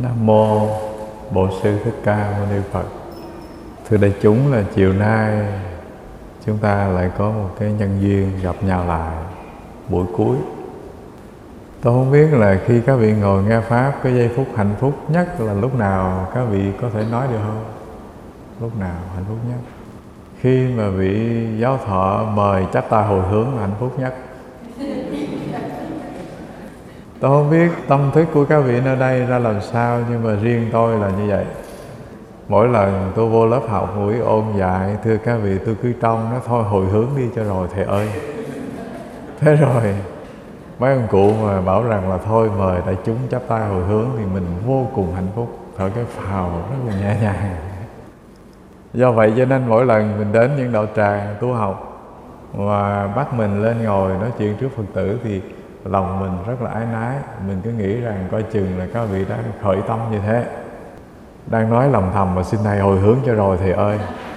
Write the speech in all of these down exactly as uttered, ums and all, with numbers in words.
Nam mô Bổn Sư Thích Ca Mâu Ni Phật. Thưa đại chúng, là chiều nay chúng ta lại có một cái nhân duyên gặp nhau lại buổi cuối. Tôi không biết là khi các vị ngồi nghe Pháp, cái giây phút hạnh phúc nhất là lúc nào, các vị có thể nói được không? Lúc nào hạnh phúc nhất? Khi mà vị giáo thọ mời chắp tay hồi hướng là hạnh phúc nhất. Tôi không biết tâm thức của các vị nơi đây ra làm sao, nhưng mà riêng tôi là như vậy. Mỗi lần tôi vô lớp học buổi ôn dạy, thưa các vị, tôi cứ trông nó thôi hồi hướng đi cho rồi thầy ơi. Thế rồi mấy ông cụ mà bảo rằng là thôi mời đại chúng chắp tay hồi hướng thì mình vô cùng hạnh phúc, thở cái phào rất là nhẹ nhàng. Do vậy cho nên mỗi lần mình đến những đạo tràng tu học và bắt mình lên ngồi nói chuyện trước Phật tử thì lòng mình rất là ái nái. Mình cứ nghĩ rằng coi chừng là các vị đang khởi tâm như thế, đang nói lòng thầm mà xin thầy hồi hướng cho rồi thầy ơi.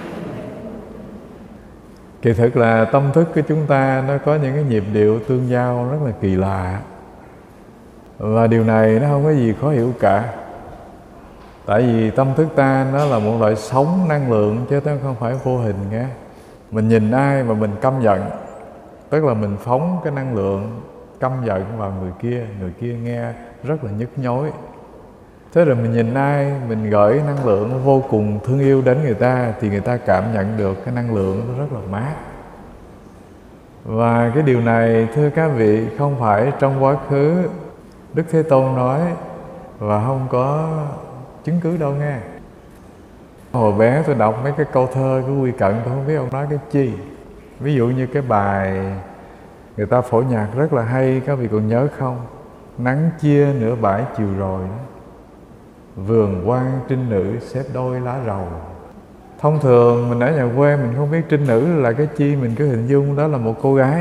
Kỳ thực là tâm thức của chúng ta nó có những cái nhịp điệu tương giao rất là kỳ lạ, và điều này nó không có gì khó hiểu cả. Tại vì tâm thức ta nó là một loại sống năng lượng chứ nó không phải vô hình nghe. Mình nhìn ai mà mình căm giận, tức là mình phóng cái năng lượng căm giận vào người kia, người kia nghe rất là nhức nhối. Thế rồi mình nhìn ai, mình gửi năng lượng vô cùng thương yêu đến người ta thì người ta cảm nhận được cái năng lượng nó rất là mát. Và cái điều này thưa các vị không phải trong quá khứ Đức Thế Tôn nói và không có chứng cứ đâu nghe. Hồi bé tôi đọc mấy cái câu thơ của Quy Cận, tôi không biết ông nói cái chi. Ví dụ như cái bài người ta phổ nhạc rất là hay, các vị còn nhớ không? Nắng chia nửa bãi chiều rồi đó, vườn quan trinh nữ xếp đôi lá rầu. Thông thường mình ở nhà quê mình không biết trinh nữ là cái chi, mình cứ hình dung đó là một cô gái.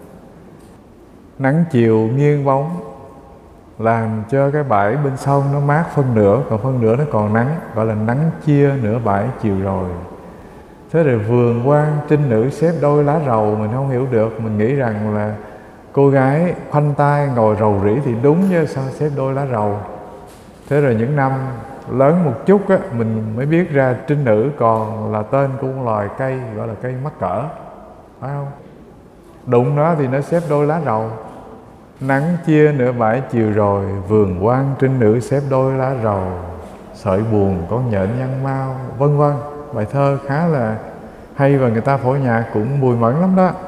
Nắng chiều nghiêng bóng làm cho cái bãi bên sông nó mát phân nửa, còn phân nửa nó còn nắng, gọi là nắng chia nửa bãi chiều rồi. Thế rồi vườn quan trinh nữ xếp đôi lá rầu, mình không hiểu được, mình nghĩ rằng là cô gái khoanh tay ngồi rầu rĩ thì đúng, chứ sao xếp đôi lá rầu. Thế rồi những năm lớn một chút á, mình mới biết ra trinh nữ còn là tên của một loài cây gọi là cây mắc cỡ, phải không? Đụng nó thì nó xếp đôi lá rầu. Nắng chia nửa bãi chiều rồi, vườn quan trinh nữ xếp đôi lá rầu, sợi buồn con nhện nhăn mau, vân vân. Bài thơ khá là hay và người ta phổ nhạc cũng mùi mẫn lắm đó.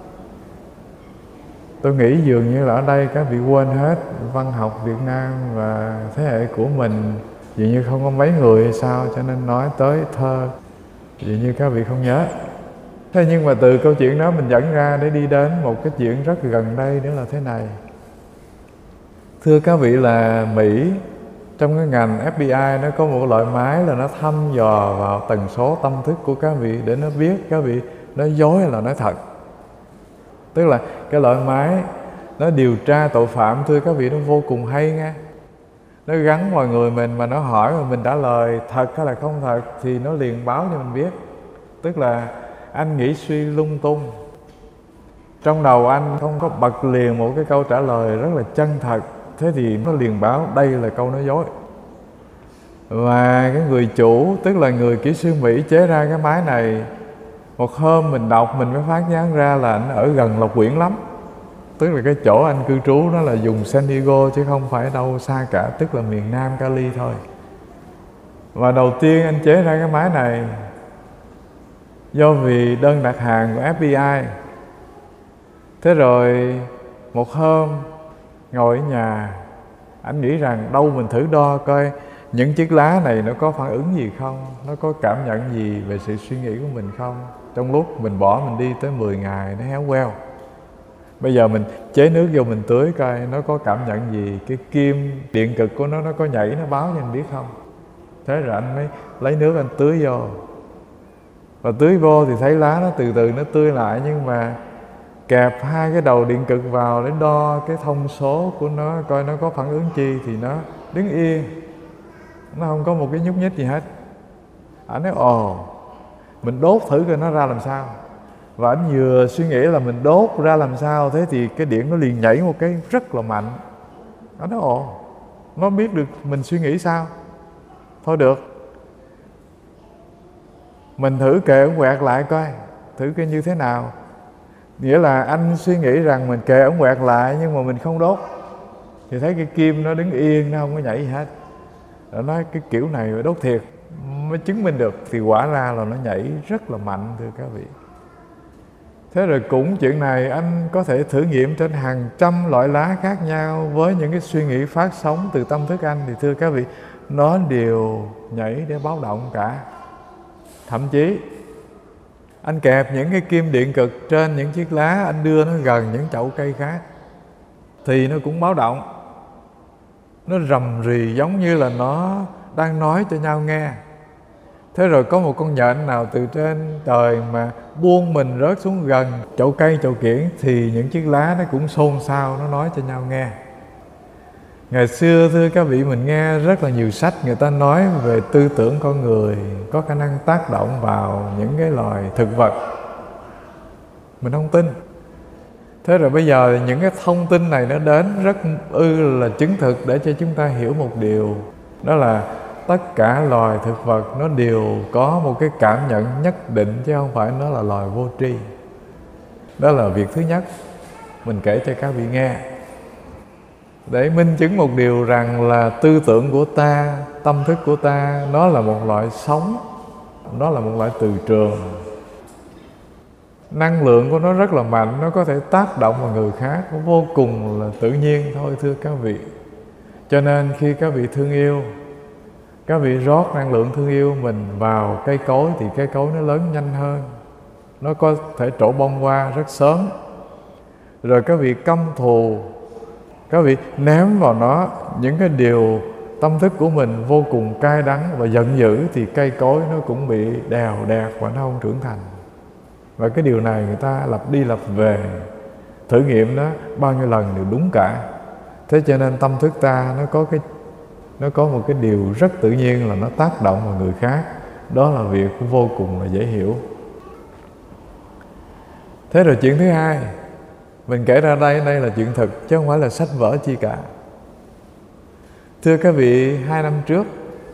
Tôi nghĩ dường như là ở đây các vị quên hết văn học Việt Nam và thế hệ của mình dường như không có mấy người hay sao, cho nên nói tới thơ dường như các vị không nhớ. Thế nhưng mà từ câu chuyện đó mình dẫn ra để đi đến một cái chuyện rất gần đây, nữa là thế này. Thưa các vị, là Mỹ trong cái ngành ép bê i nó có một loại máy là nó thăm dò vào tần số tâm thức của các vị để nó biết các vị nói dối hay là nói thật. Tức là cái loại máy nó điều tra tội phạm, thưa các vị, nó vô cùng hay nghe. Nó gắn vào người mình mà nó hỏi mà mình trả lời thật hay là không thật thì nó liền báo cho mình biết. Tức là anh nghĩ suy lung tung, trong đầu anh không có bật liền một cái câu trả lời rất là chân thật, thế thì nó liền báo đây là câu nói dối. Và cái người chủ, tức là người kỹ sư Mỹ chế ra cái máy này, một hôm mình đọc mình mới phát giác ra là anh ở gần Lộc Quyển lắm. Tức là cái chỗ anh cư trú nó là vùng San Diego chứ không phải đâu xa cả, tức là miền Nam Cali thôi. Và đầu tiên anh chế ra cái máy này do vì đơn đặt hàng của ép bê i. Thế rồi một hôm ngồi ở nhà, anh nghĩ rằng đâu mình thử đo coi những chiếc lá này nó có phản ứng gì không, nó có cảm nhận gì về sự suy nghĩ của mình không. Trong lúc mình bỏ mình đi tới mười ngày nó héo queo. Bây giờ mình chế nước vô mình tưới coi nó có cảm nhận gì, cái kim điện cực của nó nó có nhảy nó báo cho anh biết không. Thế rồi anh mới lấy nước anh tưới vô, và tưới vô thì thấy lá nó từ từ nó tươi lại, nhưng mà kẹp hai cái đầu điện cực vào để đo cái thông số của nó coi nó có phản ứng chi thì nó đứng yên, nó không có một cái nhúc nhích gì hết. Anh nói ồ, mình đốt thử coi nó ra làm sao. Và anh vừa suy nghĩ là mình đốt ra làm sao, thế thì cái điện nó liền nhảy một cái rất là mạnh. Anh nói ồ, nó biết được mình suy nghĩ sao? Thôi được, mình thử kệ ống quẹt lại coi, thử coi như thế nào. Nghĩa là anh suy nghĩ rằng mình kệ ống quẹt lại nhưng mà mình không đốt, thì thấy cái kim nó đứng yên, nó không có nhảy gì hết. Nó nói cái kiểu này phải đốt thiệt mới chứng minh được, thì quả ra là nó nhảy rất là mạnh, thưa các vị. Thế rồi cũng chuyện này anh có thể thử nghiệm trên hàng trăm loại lá khác nhau với những cái suy nghĩ phát sóng từ tâm thức anh, thì thưa các vị, nó đều nhảy để báo động cả. Thậm chí anh kẹp những cái kim điện cực trên những chiếc lá, anh đưa nó gần những chậu cây khác thì nó cũng báo động. Nó rầm rì giống như là nó đang nói cho nhau nghe. Thế rồi có một con nhện nào từ trên trời mà buông mình rớt xuống gần chậu cây, chậu kiển, thì những chiếc lá nó cũng xôn xao, nó nói cho nhau nghe. Ngày xưa thưa các vị, mình nghe rất là nhiều sách người ta nói về tư tưởng con người có khả năng tác động vào những cái loài thực vật. Mình không tin. Thế rồi bây giờ những cái thông tin này nó đến rất ư là chứng thực để cho chúng ta hiểu một điều. Đó là tất cả loài thực vật nó đều có một cái cảm nhận nhất định, chứ không phải nó là loài vô tri. Đó là việc thứ nhất mình kể cho các vị nghe, để minh chứng một điều rằng là tư tưởng của ta, tâm thức của ta, nó là một loại sống, nó là một loại từ trường. Năng lượng của nó rất là mạnh, nó có thể tác động vào người khác, nó vô cùng là tự nhiên thôi, thưa các vị. Cho nên khi các vị thương yêu, các vị rót năng lượng thương yêu mình vào cây cối thì cây cối nó lớn nhanh hơn, nó có thể trổ bông hoa rất sớm. Rồi các vị căm thù, các vị ném vào nó những cái điều tâm thức của mình vô cùng cay đắng và giận dữ, thì cây cối nó cũng bị đèo đẹt và nó không trưởng thành. Và cái điều này người ta lặp đi lặp về, thử nghiệm đó bao nhiêu lần đều đúng cả. Thế cho nên tâm thức ta nó có cái nó có một cái điều rất tự nhiên là nó tác động vào người khác. Đó là việc vô cùng là dễ hiểu. Thế rồi chuyện thứ hai mình kể ra đây, đây là chuyện thực chứ không phải là sách vở chi cả. Thưa các vị, hai năm trước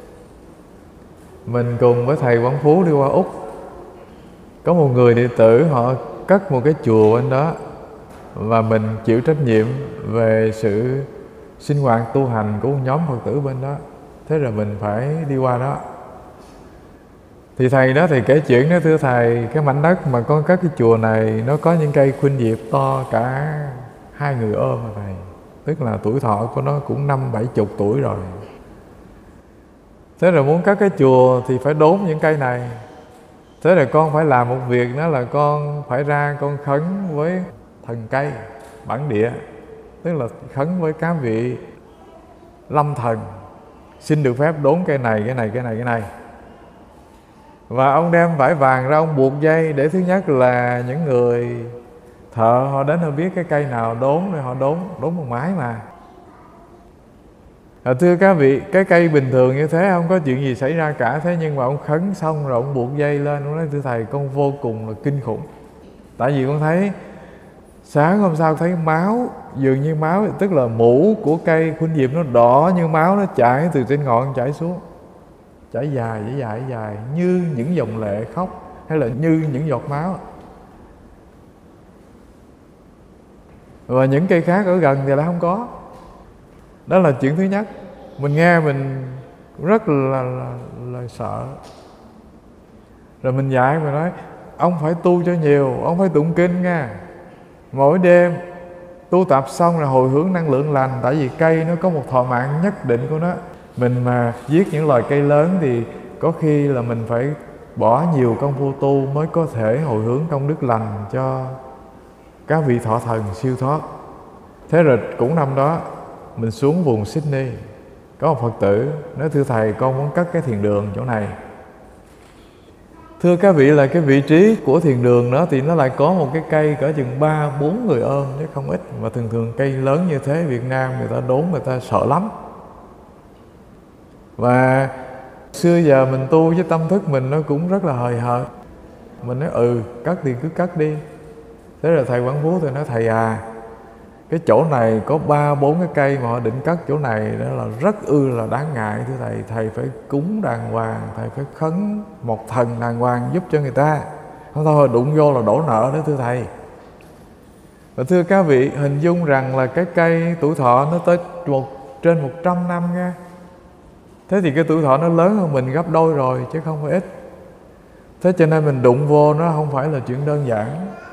mình cùng với thầy Quảng Phú đi qua Úc. Có một người đệ tử họ cất một cái chùa bên đó, và mình chịu trách nhiệm về sự sinh hoạt tu hành của một nhóm Phật tử bên đó. Thế rồi mình phải đi qua đó. Thì thầy đó thì kể chuyện đó, thưa thầy, cái mảnh đất mà con cất cái chùa này nó có những cây khuynh diệp to cả hai người ôm mà thầy. Tức là tuổi thọ của nó cũng năm bảy chục tuổi rồi. Thế rồi muốn cất cái chùa thì phải đốn những cây này. Thế rồi con phải làm một việc, đó là con phải ra con khấn với thần cây bản địa, tức là khấn với các vị lâm thần, xin được phép đốn cây này, cái này, cái này, cái này. Và ông đem vải vàng ra, ông buộc dây để thứ nhất là những người thợ họ đến họ biết cái cây nào đốn, rồi họ đốn, đốn một mái mà. À, thưa các vị, cái cây bình thường như thế không có chuyện gì xảy ra cả. Thế nhưng mà ông khấn xong rồi ông buộc dây lên, ông nói thưa thầy, con vô cùng là kinh khủng. Tại vì con thấy sáng hôm sau thấy máu, dường như máu, tức là mũ của cây khuynh diệp nó đỏ như máu, nó chảy từ trên ngọn chảy xuống, chảy dài, chảy dài, chảy dài như những dòng lệ khóc, hay là như những giọt máu. Và những cây khác ở gần thì lại không có. Đó là chuyện thứ nhất. Mình nghe mình rất là, là, là sợ. Rồi mình dạy, mình nói ông phải tu cho nhiều, ông phải tụng kinh nha. Mỗi đêm tu tập xong rồi hồi hướng năng lượng lành. Tại vì cây nó có một thọ mạng nhất định của nó. Mình mà giết những loài cây lớn thì có khi là mình phải bỏ nhiều công phu tu mới có thể hồi hướng công đức lành cho các vị thọ thần siêu thoát. Thế rồi cũng năm đó mình xuống vùng Sydney, có một Phật tử nói thưa thầy, con muốn cất cái thiền đường chỗ này. Thưa các vị, là cái vị trí của thiền đường đó thì nó lại có một cái cây cỡ chừng ba bốn người ôm chứ không ít. Và thường thường cây lớn như thế Việt Nam người ta đốn người ta sợ lắm. Và xưa giờ mình tu với tâm thức mình nó cũng rất là hời hợt. Mình nói ừ, cất thì cứ cất đi. Thế rồi thầy Quảng Phú thì nói thầy à, cái chỗ này có ba bốn cái cây mà họ định cất chỗ này, đó là rất ư là đáng ngại thưa thầy. Thầy phải cúng đàng hoàng, thầy phải khấn một thần đàng hoàng giúp cho người ta, không thôi đụng vô là đổ nợ đó thưa thầy. Và thưa các vị, hình dung rằng là cái cây tuổi thọ nó tới một trên một trăm năm nha. Thế thì cái tuổi thọ nó lớn hơn mình gấp đôi rồi chứ không phải ít. Thế cho nên mình đụng vô nó không phải là chuyện đơn giản.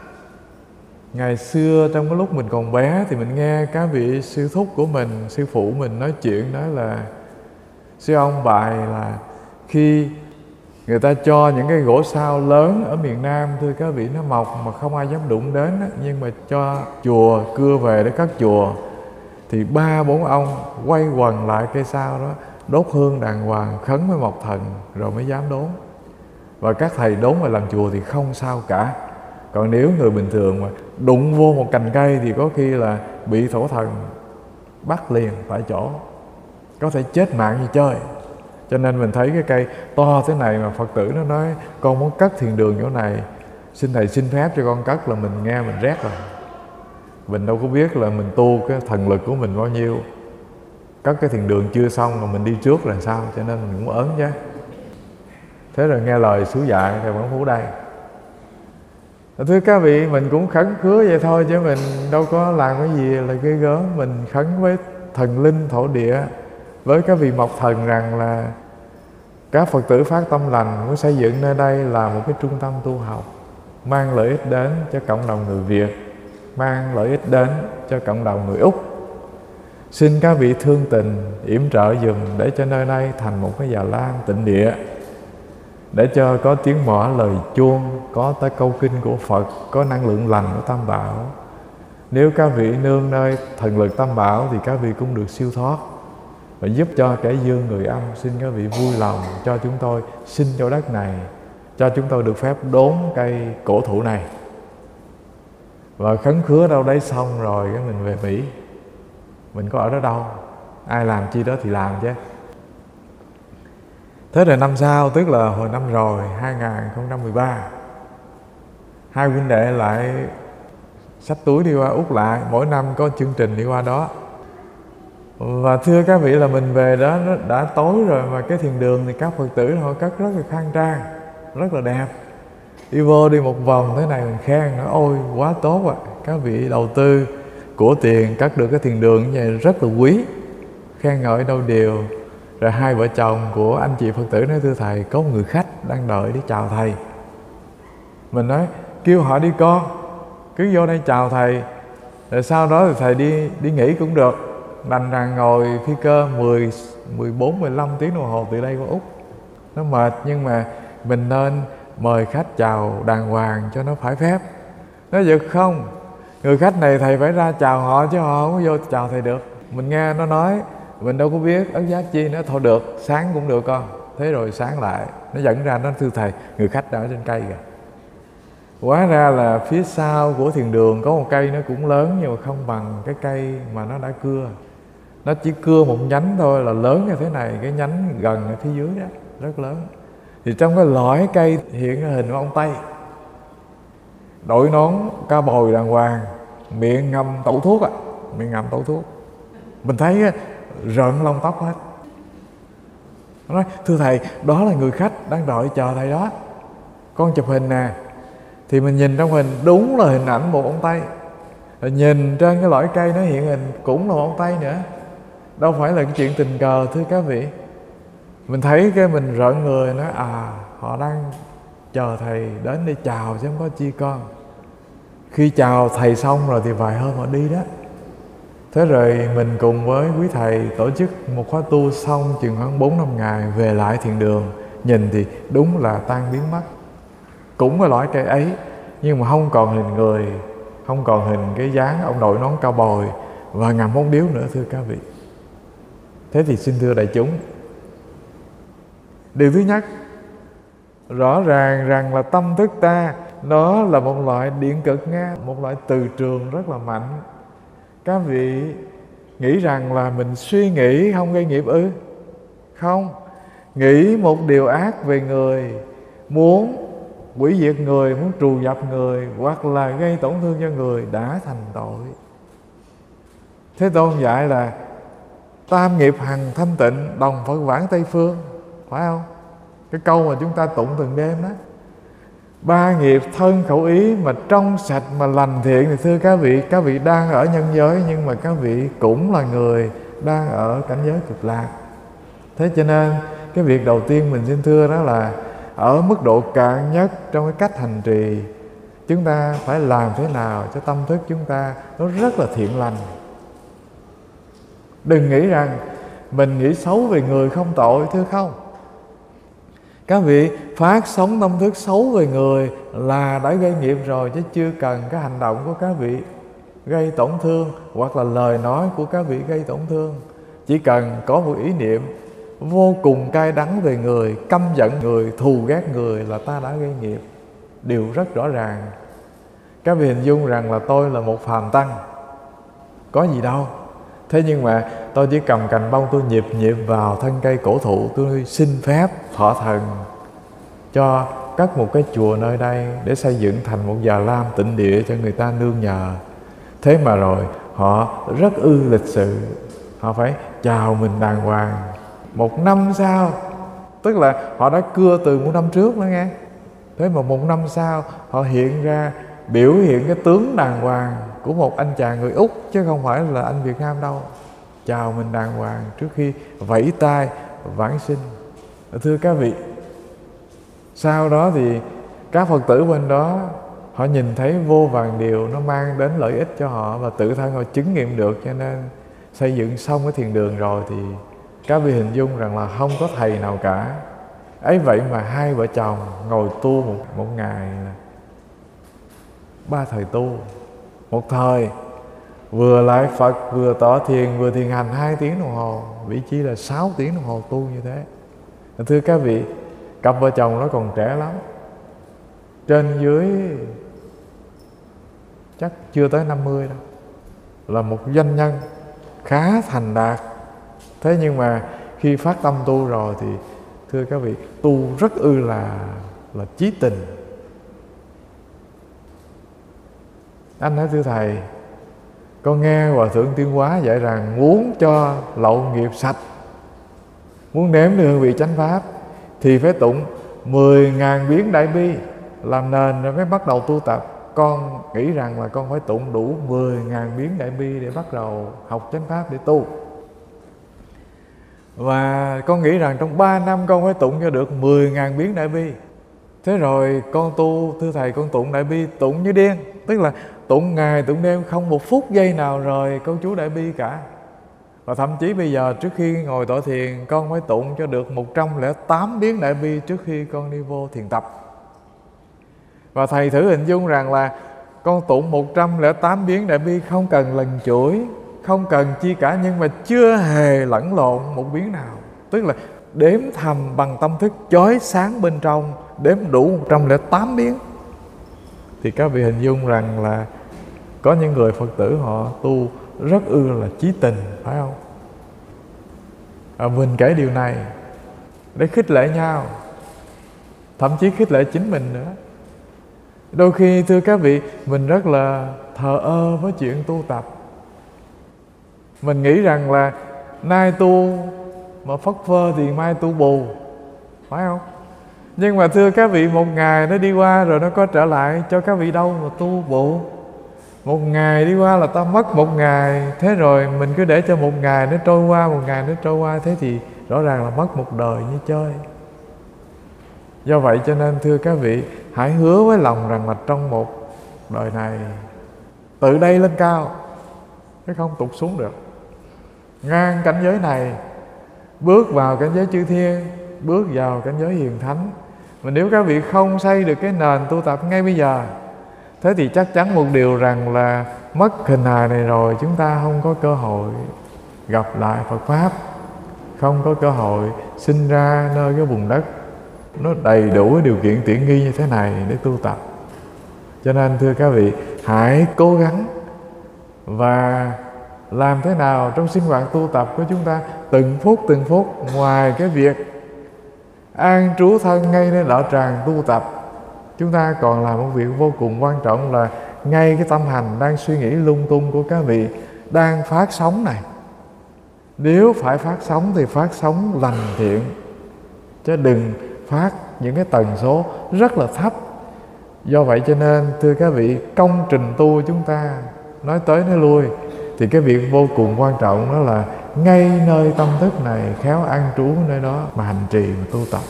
Ngày xưa trong cái lúc mình còn bé thì mình nghe các vị sư thúc của mình, sư phụ mình nói chuyện, nói là sư ông bài là khi người ta cho những cái gỗ sao lớn ở miền Nam, thưa các vị, nó mọc mà không ai dám đụng đến đó, nhưng mà cho chùa cưa về để cất chùa, thì ba bốn ông quay quần lại cây sao đó, đốt hương đàng hoàng, khấn với Mộc Thần rồi mới dám đốn. Và các thầy đốn mà làm chùa thì không sao cả. Còn nếu người bình thường mà đụng vô một cành cây thì có khi là bị thổ thần bắt liền tại chỗ, có thể chết mạng như chơi. Cho nên mình thấy cái cây to thế này mà Phật tử nó nói con muốn cất thiền đường chỗ này, xin thầy xin phép cho con cất, là mình nghe mình rét rồi. Mình đâu có biết là mình tu cái thần lực của mình bao nhiêu, cất cái thiền đường chưa xong mà mình đi trước là sao, cho nên mình cũng ớn chứ. Thế rồi nghe lời xứ dạy thầy Quán Phú đây. Thưa các vị, mình cũng khấn khứa vậy thôi chứ mình đâu có làm cái gì là ghê gớm. Mình khấn với thần linh thổ địa, với các vị Mộc Thần rằng là các Phật tử phát tâm lành muốn xây dựng nơi đây là một cái trung tâm tu học, mang lợi ích đến cho cộng đồng người Việt, mang lợi ích đến cho cộng đồng người Úc. Xin các vị thương tình yểm trợ dùm để cho nơi đây thành một cái già lam tịnh địa, để cho có tiếng mõ lời chuông, có tới câu kinh của Phật, có năng lượng lành của Tam Bảo. Nếu các vị nương nơi thần lực Tam Bảo thì các vị cũng được siêu thoát và giúp cho kẻ dương người âm. Xin các vị vui lòng cho chúng tôi xin chỗ đất này, cho chúng tôi được phép đốn cây cổ thụ này. Và khấn khứa đâu đấy xong rồi cái mình về Mỹ. Mình có ở đó đâu, ai làm chi đó thì làm chứ. Thế rồi năm sau, tức là hồi năm rồi, hai không một ba, hai huynh đệ lại xách túi đi qua Úc lại, mỗi năm có chương trình đi qua đó. Và thưa các vị là mình về đó nó đã tối rồi, mà cái thiền đường thì các Phật tử họ cất rất là khang trang, rất là đẹp. Đi vô đi một vòng thế này mình khen, nói ôi quá tốt ạ, à. Các vị đầu tư của tiền cất được cái thiền đường như vậy rất là quý, khen ngợi đâu điều. Rồi hai vợ chồng của anh chị Phật tử nói thưa thầy, có một người khách đang đợi để chào thầy. Mình nói kêu họ đi con, cứ vô đây chào thầy, rồi sau đó thì thầy đi đi nghỉ cũng được. Đành rằng ngồi phi cơ mười, mười bốn, mười lăm tiếng đồng hồ từ đây qua Úc, nó mệt, nhưng mà mình nên mời khách chào đàng hoàng cho nó phải phép. Nói giật không, người khách này thầy phải ra chào họ chứ họ không có vô chào thầy được. Mình nghe nó nói, mình đâu có biết ấn giác chi nữa, thôi được, sáng cũng được con. Thế rồi sáng lại, nó dẫn ra nó thưa thầy, người khách đã ở trên cây kìa. Hóa ra là phía sau của thiền đường có một cây nó cũng lớn, nhưng mà không bằng cái cây mà nó đã cưa. Nó chỉ cưa một nhánh thôi là lớn như thế này, cái nhánh gần ở phía dưới đó, rất lớn. Thì trong cái lõi cây hiện cái hình của ông Tây, đội nón cao bồi đàng hoàng, miệng ngậm tẩu thuốc ạ, à, miệng ngậm tẩu thuốc. Mình thấy rợn lông tóc hết. Nó nói thưa thầy, đó là người khách đang đợi chờ thầy đó, con chụp hình nè. Thì mình nhìn trong hình đúng là hình ảnh một ông Tây. Rồi nhìn trên cái lõi cây nó hiện hình cũng là một ông Tây nữa, đâu phải là cái chuyện tình cờ thưa các vị. Mình thấy cái mình rợn người, nói à họ đang chờ thầy đến để chào chứ không có chi con. Khi chào thầy xong rồi thì vài hôm họ đi đó. Thế rồi mình cùng với quý thầy tổ chức một khóa tu xong chừng khoảng bốn năm ngày, về lại thiền đường, nhìn thì đúng là tan biến mất. Cũng cái loại cây ấy, nhưng mà không còn hình người, không còn hình cái dáng ông đội nón cao bồi và ngầm bóng điếu nữa thưa các vị. Thế thì xin thưa đại chúng, điều thứ nhất, rõ ràng rằng là tâm thức ta nó là một loại điện cực nha, một loại từ trường rất là mạnh. Các vị nghĩ rằng là mình suy nghĩ không gây nghiệp ư? Không. Nghĩ một điều ác về người, muốn hủy diệt người, muốn trù dập người, hoặc là gây tổn thương cho người đã thành tội. Thế Tôn dạy là tam nghiệp hằng thanh tịnh, đồng Phật vãng Tây phương, phải không? Cái câu mà chúng ta tụng từng đêm đó. Ba nghiệp thân khẩu ý mà trong sạch mà lành thiện thì thưa các vị, các vị đang ở nhân giới, nhưng mà các vị cũng là người đang ở cảnh giới cực lạc. Thế cho nên cái việc đầu tiên mình xin thưa đó là ở mức độ cạn nhất trong cái cách hành trì, chúng ta phải làm thế nào cho tâm thức chúng ta nó rất là thiện lành. Đừng nghĩ rằng mình nghĩ xấu về người không tội, thưa không. Các vị phát sống tâm thức xấu về người là đã gây nghiệp rồi, chứ chưa cần cái hành động của các vị gây tổn thương hoặc là lời nói của các vị gây tổn thương. Chỉ cần có một ý niệm vô cùng cay đắng về người, căm giận người, thù ghét người là ta đã gây nghiệp. Điều rất rõ ràng. Các vị hình dung rằng là tôi là một phàm tăng, có gì đâu. Thế nhưng mà tôi chỉ cầm cành bông tôi nhịp nhịp vào thân cây cổ thụ, tôi xin phép thọ thần cho cất một cái chùa nơi đây để xây dựng thành một già lam tịnh địa cho người ta nương nhờ. Thế mà rồi họ rất ư lịch sự, họ phải chào mình đàng hoàng. Một năm sau, tức là họ đã cưa từ một năm trước đó nghe. Thế mà một năm sau họ hiện ra biểu hiện cái tướng đàng hoàng của một anh chàng người Úc, chứ không phải là anh Việt Nam đâu. Chào mình đàng hoàng trước khi vẫy tay vãng sinh. Thưa các vị, sau đó thì các Phật tử bên đó họ nhìn thấy vô vàn điều nó mang đến lợi ích cho họ, và tự thân họ chứng nghiệm được. Cho nên xây dựng xong cái thiền đường rồi thì các vị hình dung rằng là không có thầy nào cả. Ấy vậy mà hai vợ chồng ngồi tu một, một ngày là ba thời tu. Một thời vừa lại Phật, vừa tọa thiền, vừa thiền hành hai tiếng đồng hồ, vị trí là sáu tiếng đồng hồ tu như thế. Thưa các vị, cặp vợ chồng nó còn trẻ lắm, trên dưới chắc chưa tới năm mươi đâu, là một doanh nhân khá thành đạt. Thế nhưng mà khi phát tâm tu rồi thì thưa các vị, tu rất ư là là chí tình. Anh nói thưa thầy, con nghe Hòa Thượng Tuyên Hóa dạy rằng muốn cho lậu nghiệp sạch, muốn nếm được hương vị chánh pháp thì phải tụng mười ngàn biến đại bi làm nền rồi mới bắt đầu tu tập. Con nghĩ rằng là con phải tụng đủ mười ngàn biến đại bi để bắt đầu học chánh pháp để tu. Và con nghĩ rằng trong ba năm con phải tụng cho được mười ngàn biến đại bi. Thế rồi con tu, thưa thầy, con tụng đại bi tụng như điên, tức là tụng ngày tụng đêm, không một phút giây nào rời câu chú đại bi cả. Và thậm chí bây giờ trước khi ngồi tọa thiền, con phải tụng cho được một trăm lẻ tám biến đại bi trước khi con đi vô thiền tập. Và thầy thử hình dung rằng là con tụng một trăm lẻ tám biến đại bi không cần lần chuỗi, không cần chi cả, nhưng mà chưa hề lẫn lộn một biến nào. Tức là đếm thầm bằng tâm thức chói sáng bên trong, đếm đủ một trăm lẻ tám biến. Thì các vị hình dung rằng là có những người Phật tử họ tu rất ư là chí tình, phải không? À, mình kể điều này để khích lệ nhau, thậm chí khích lệ chính mình nữa. Đôi khi thưa các vị, mình rất là thờ ơ với chuyện tu tập. Mình nghĩ rằng là nay tu mà phất phơ thì mai tu bù, phải không? Nhưng mà thưa các vị, một ngày nó đi qua rồi nó có trở lại cho các vị đâu mà tu bù. Một ngày đi qua là ta mất một ngày. Thế rồi mình cứ để cho một ngày nó trôi qua, một ngày nó trôi qua, thế thì rõ ràng là mất một đời như chơi. Do vậy cho nên thưa các vị, hãy hứa với lòng rằng là trong một đời này từ đây lên cao, chứ không tụt xuống được. Ngang cảnh giới này, bước vào cảnh giới chư thiên, bước vào cảnh giới hiền thánh. Mà nếu các vị không xây được cái nền tu tập ngay bây giờ, thế thì chắc chắn một điều rằng là mất hình hài này rồi, chúng ta không có cơ hội gặp lại Phật Pháp, không có cơ hội sinh ra nơi cái vùng đất nó đầy đủ cái điều kiện tiện nghi như thế này để tu tập. Cho nên thưa các vị, hãy cố gắng và làm thế nào trong sinh hoạt tu tập của chúng ta, từng phút từng phút, ngoài cái việc an trú thân ngay nơi đạo tràng tu tập, chúng ta còn làm một việc vô cùng quan trọng là ngay cái tâm hành đang suy nghĩ lung tung của các vị, đang phát sóng này, nếu phải phát sóng thì phát sóng lành thiện, chứ đừng phát những cái tần số rất là thấp. Do vậy cho nên thưa các vị, công trình tu chúng ta nói tới nói lui thì cái việc vô cùng quan trọng đó là ngay nơi tâm thức này khéo an trú nơi đó mà hành trì mà tu tập.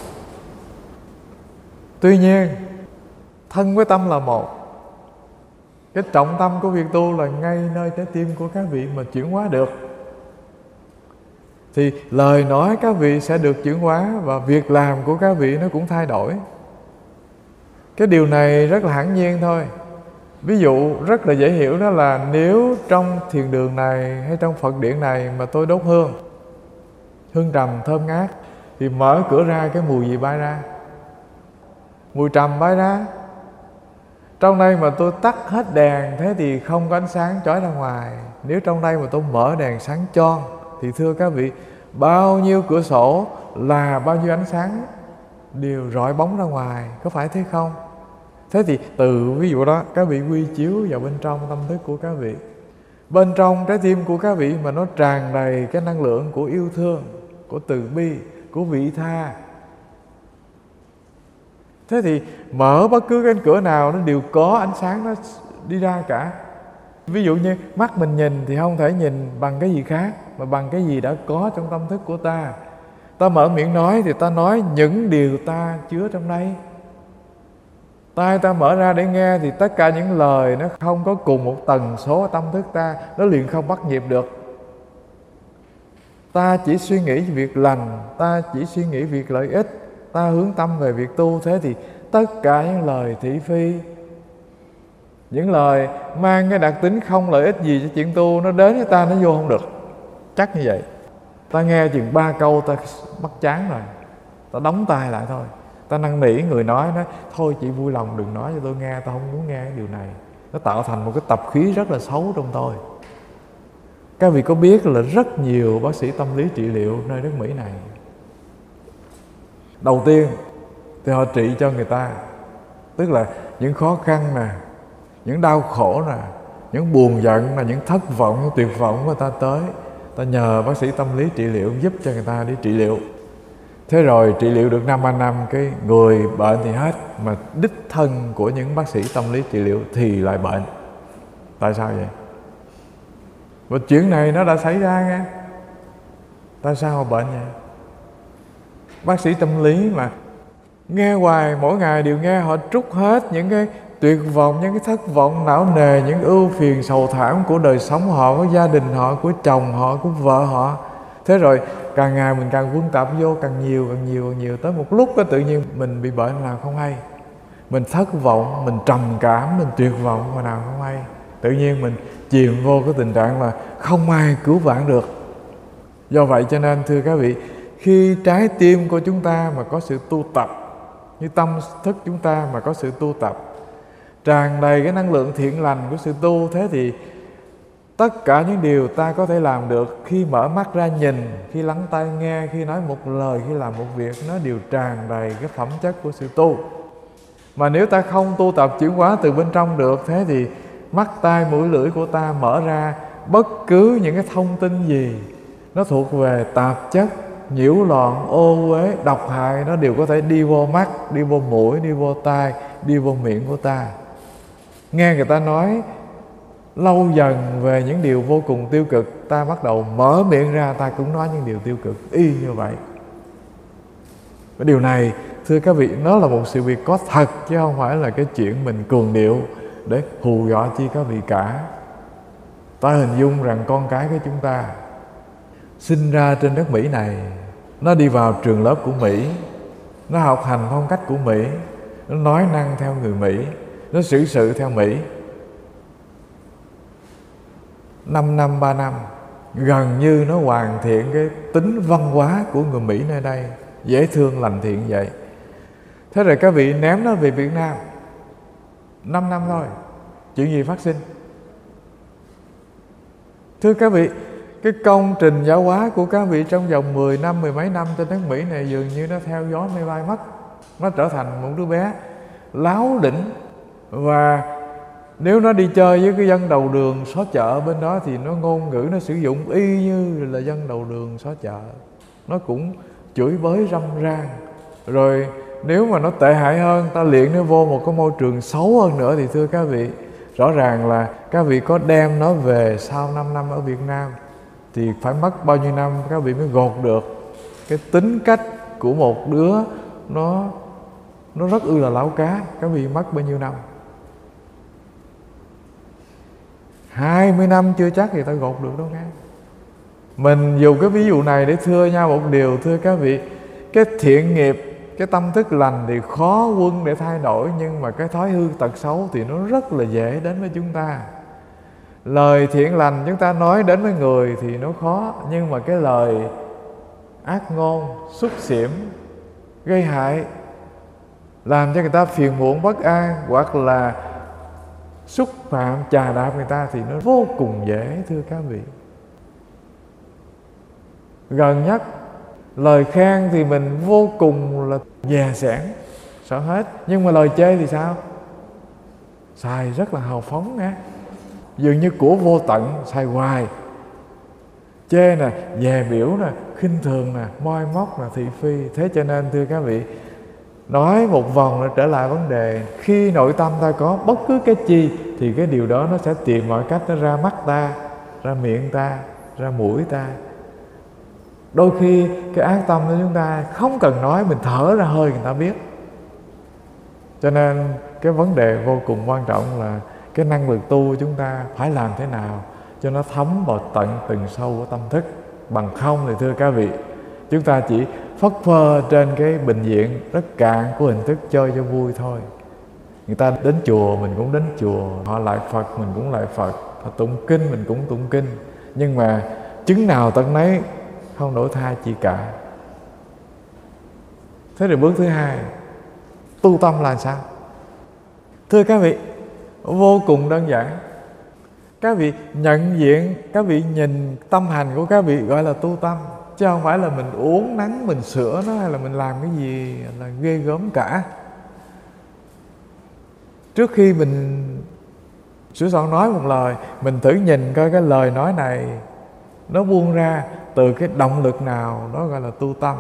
Tuy nhiên thân với tâm là một. Cái trọng tâm của việc tu là ngay nơi trái tim của các vị mà chuyển hóa được, thì lời nói các vị sẽ được chuyển hóa và việc làm của các vị nó cũng thay đổi. Cái điều này rất là hẳn nhiên thôi. Ví dụ rất là dễ hiểu đó là nếu trong thiền đường này hay trong Phật điển này mà tôi đốt hương, hương trầm thơm ngát, thì mở cửa ra cái mùi gì bay ra? Mùi trầm bay ra. Trong đây mà tôi tắt hết đèn, thế thì không có ánh sáng chói ra ngoài. Nếu trong đây mà tôi mở đèn sáng choang thì thưa các vị, bao nhiêu cửa sổ là bao nhiêu ánh sáng đều rọi bóng ra ngoài, có phải thế không? Thế thì từ ví dụ đó các vị quy chiếu vào bên trong tâm thức của các vị. Bên trong trái tim của các vị mà nó tràn đầy cái năng lượng của yêu thương, của từ bi, của vị tha. Thế thì mở bất cứ cánh cửa nào nó đều có ánh sáng nó đi ra cả. Ví dụ như mắt mình nhìn thì không thể nhìn bằng cái gì khác, mà bằng cái gì đã có trong tâm thức của ta. Ta mở miệng nói thì ta nói những điều ta chứa trong đây. Tai ta mở ra để nghe thì tất cả những lời nó không có cùng một tần số tâm thức ta, nó liền không bắt nhịp được. Ta chỉ suy nghĩ việc lành, ta chỉ suy nghĩ việc lợi ích, ta hướng tâm về việc tu. Thế thì tất cả những lời thị phi, những lời mang cái đặc tính không lợi ích gì cho chuyện tu, nó đến với ta nó vô không được. Chắc như vậy. Ta nghe chừng ba câu ta bắt chán rồi, ta đóng tai lại thôi. Ta năn nỉ người nói, nói thôi chị vui lòng đừng nói cho tôi nghe, ta không muốn nghe cái điều này. Nó tạo thành một cái tập khí rất là xấu trong tôi. Các vị có biết là rất nhiều bác sĩ tâm lý trị liệu nơi nước Mỹ này, đầu tiên thì họ trị cho người ta, tức là những khó khăn nè, những đau khổ nè, những buồn giận nè, những thất vọng, những tuyệt vọng của người ta tới, ta nhờ bác sĩ tâm lý trị liệu giúp cho người ta đi trị liệu. Thế rồi trị liệu được năm ba năm, cái người bệnh thì hết, mà đích thân của những bác sĩ tâm lý trị liệu thì lại bệnh. Tại sao vậy? Và chuyện này nó đã xảy ra nghe. Tại sao họ bệnh vậy? Bác sĩ tâm lý mà nghe hoài, mỗi ngày đều nghe, họ trút hết những cái tuyệt vọng, những cái thất vọng não nề, những ưu phiền sầu thảm của đời sống họ, của gia đình họ, của chồng họ, của vợ họ. Thế rồi càng ngày mình càng quân tập vô càng nhiều, càng nhiều, càng nhiều. Tới một lúc đó, tự nhiên mình bị bệnh nào không hay. Mình thất vọng, mình trầm cảm, mình tuyệt vọng mà nào không hay. Tự nhiên mình chìm vô cái tình trạng là không ai cứu vãn được. Do vậy cho nên thưa các vị, khi trái tim của chúng ta mà có sự tu tập, như tâm thức chúng ta mà có sự tu tập, tràn đầy cái năng lượng thiện lành của sự tu, thế thì tất cả những điều ta có thể làm được, khi mở mắt ra nhìn, khi lắng tai nghe, khi nói một lời, khi làm một việc, nó đều tràn đầy cái phẩm chất của sự tu. Mà nếu ta không tu tập chuyển hóa từ bên trong được, thế thì mắt, tai, mũi, lưỡi của ta mở ra, bất cứ những cái thông tin gì nó thuộc về tạp chất, nhiễu loạn, ô uế, độc hại, nó đều có thể đi vô mắt, đi vô mũi, đi vô tai, đi vô miệng của ta. Nghe người ta nói lâu dần về những điều vô cùng tiêu cực, ta bắt đầu mở miệng ra, ta cũng nói những điều tiêu cực y như vậy. Cái điều này thưa các vị, nó là một sự việc có thật, chứ không phải là cái chuyện mình cường điệu để hù dọa chi các vị cả. Ta hình dung rằng con cái của chúng ta sinh ra trên đất Mỹ này, nó đi vào trường lớp của Mỹ, nó học hành phong cách của Mỹ, nó nói năng theo người Mỹ, nó xử sự theo Mỹ. Năm năm, ba năm, gần như nó hoàn thiện cái tính văn hóa của người Mỹ nơi đây, dễ thương, lành thiện vậy. Thế rồi các vị ném nó về Việt Nam, năm năm thôi, chuyện gì phát sinh? Thưa các vị, cái công trình giáo hóa của các vị trong vòng mười năm, mười mấy năm trên nước Mỹ này dường như nó theo gió mây bay mất. Nó trở thành một đứa bé láo đỉnh và Nếu nó đi chơi với cái dân đầu đường xó chợ bên đó thì nó ngôn ngữ nó sử dụng y như là dân đầu đường xó chợ. Nó cũng chửi bới râm ran. Rồi nếu mà nó tệ hại hơn, ta luyện nó vô một cái môi trường xấu hơn nữa thì thưa các vị, rõ ràng là các vị có đem nó về sau năm năm ở Việt Nam thì phải mất bao nhiêu năm các vị mới gột được cái tính cách của một đứa nó nó rất ư là láo cá. Các vị mất bao nhiêu năm? Hai mươi năm chưa chắc thì ta gột được đâu nghe. Mình dùng cái ví dụ này để thưa nhau một điều, thưa các vị, cái thiện nghiệp, cái tâm thức lành thì khó quân để thay đổi, nhưng mà cái thói hư tật xấu thì nó rất là dễ đến với chúng ta. Lời thiện lành chúng ta nói đến với người thì nó khó, nhưng mà cái lời ác ngôn, xúc xỉm, gây hại, làm cho người ta phiền muộn bất an, hoặc là xúc phạm, chà đạp người ta thì nó vô cùng dễ, thưa các vị. Gần nhất, lời khen thì mình vô cùng là dè sẻn, sợ hết. Nhưng mà lời chê thì sao? Xài rất là hào phóng nghe. Dường như của vô tận, xài hoài. Chê nè, dè biểu nè, khinh thường nè, moi móc nè, thị phi. Thế cho nên thưa các vị, nói một vòng để trở lại vấn đề, khi nội tâm ta có bất cứ cái chi thì cái điều đó nó sẽ tìm mọi cách nó ra mắt ta, ra miệng ta, ra mũi ta. Đôi khi cái ác tâm của chúng ta không cần nói, mình thở ra hơi người ta biết. Cho nên cái vấn đề vô cùng quan trọng là cái năng lực tu của chúng ta phải làm thế nào cho nó thấm vào tận từng sâu của tâm thức. Bằng không thì thưa các vị, chúng ta chỉ phất phơ trên cái bình diện rất cạn của hình thức chơi cho vui thôi. Người ta đến chùa mình cũng đến chùa, họ lại Phật mình cũng lại Phật, họ tụng kinh mình cũng tụng kinh, nhưng mà chứng nào tận nấy, không đổi thay chi cả. Thế rồi bước thứ hai, tu tâm là sao? Thưa các vị, vô cùng đơn giản. Các vị nhận diện, các vị nhìn tâm hành của các vị gọi là tu tâm, chứ không phải là mình uống nắng, mình sửa nó, hay là mình làm cái gì là ghê gớm cả. Trước khi mình sửa soạn nói một lời, mình thử nhìn coi cái lời nói này nó buông ra từ cái động lực nào, đó gọi là tu tâm.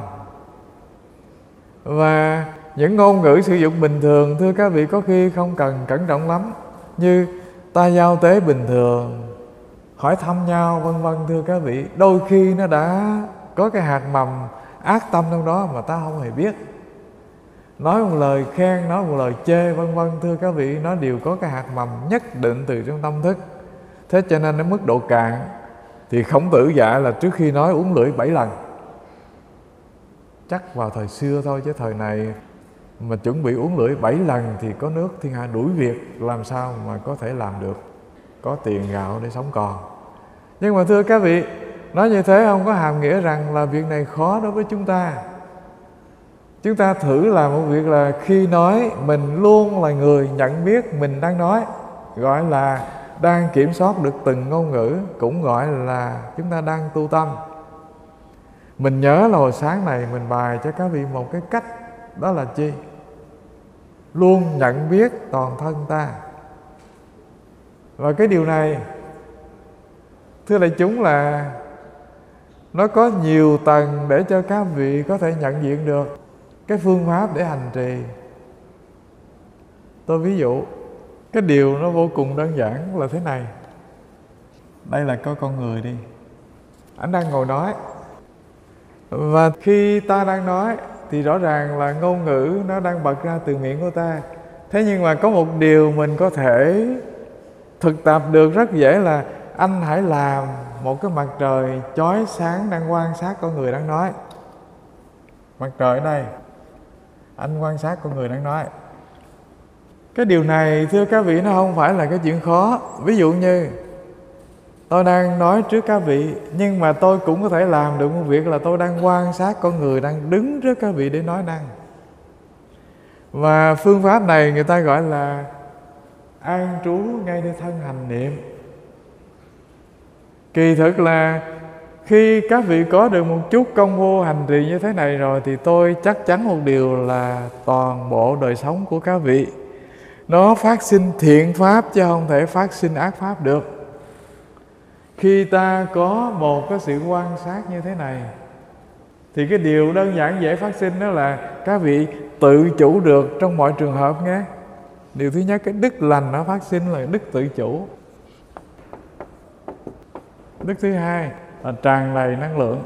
Và những ngôn ngữ sử dụng bình thường, thưa các vị, có khi không cần cẩn trọng lắm, như ta giao tế bình thường, hỏi thăm nhau vân vân, thưa các vị, đôi khi nó đã có cái hạt mầm ác tâm trong đó mà ta không hề biết. Nói một lời khen, nói một lời chê vân vân, thưa các vị, nó đều có cái hạt mầm nhất định từ trong tâm thức. Thế cho nên đến mức độ cạn thì Khổng Tử dạy là trước khi nói uống lưỡi bảy lần. Chắc vào thời xưa thôi, chứ thời này mà chuẩn bị uống lưỡi bảy lần thì có nước thiên hạ đuổi việc, làm sao mà có thể làm được, có tiền gạo để sống còn. Nhưng mà thưa các vị, nói như thế không có hàm nghĩa rằng là việc này khó đối với chúng ta. Chúng ta thử làm một việc là khi nói mình luôn là người nhận biết mình đang nói, gọi là đang kiểm soát được từng ngôn ngữ, cũng gọi là chúng ta đang tu tâm. Mình nhớ là hồi sáng này mình bài cho các vị một cái cách, đó là chi? Luôn nhận biết toàn thân ta. Và cái điều này, thưa đại chúng, là nó có nhiều tầng để cho các vị có thể nhận diện được cái phương pháp để hành trì. Tôi ví dụ, cái điều nó vô cùng đơn giản là thế này. Đây là coi con người đi, anh đang ngồi nói, và khi ta đang nói thì rõ ràng là ngôn ngữ nó đang bật ra từ miệng của ta. Thế nhưng mà có một điều mình có thể thực tập được rất dễ là anh hãy làm một cái mặt trời chói sáng đang quan sát con người đang nói. Mặt trời ở đây, anh quan sát con người đang nói. Cái điều này thưa các vị, nó không phải là cái chuyện khó. Ví dụ như tôi đang nói trước các vị, nhưng mà tôi cũng có thể làm được một việc là tôi đang quan sát con người đang đứng trước các vị để nói năng. Và phương pháp này người ta gọi là an trú ngay nơi thân hành niệm. Kỳ thực là khi các vị có được một chút công phu hành trì như thế này rồi, thì tôi chắc chắn một điều là toàn bộ đời sống của các vị Nó phát sinh thiện pháp chứ không thể phát sinh ác pháp được. Khi ta có một cái sự quan sát như thế này thì cái điều đơn giản dễ phát sinh đó là các vị tự chủ được trong mọi trường hợp nghe. Điều thứ nhất, cái đức lành nó phát sinh là đức tự chủ. Đức thứ hai là tràn đầy năng lượng.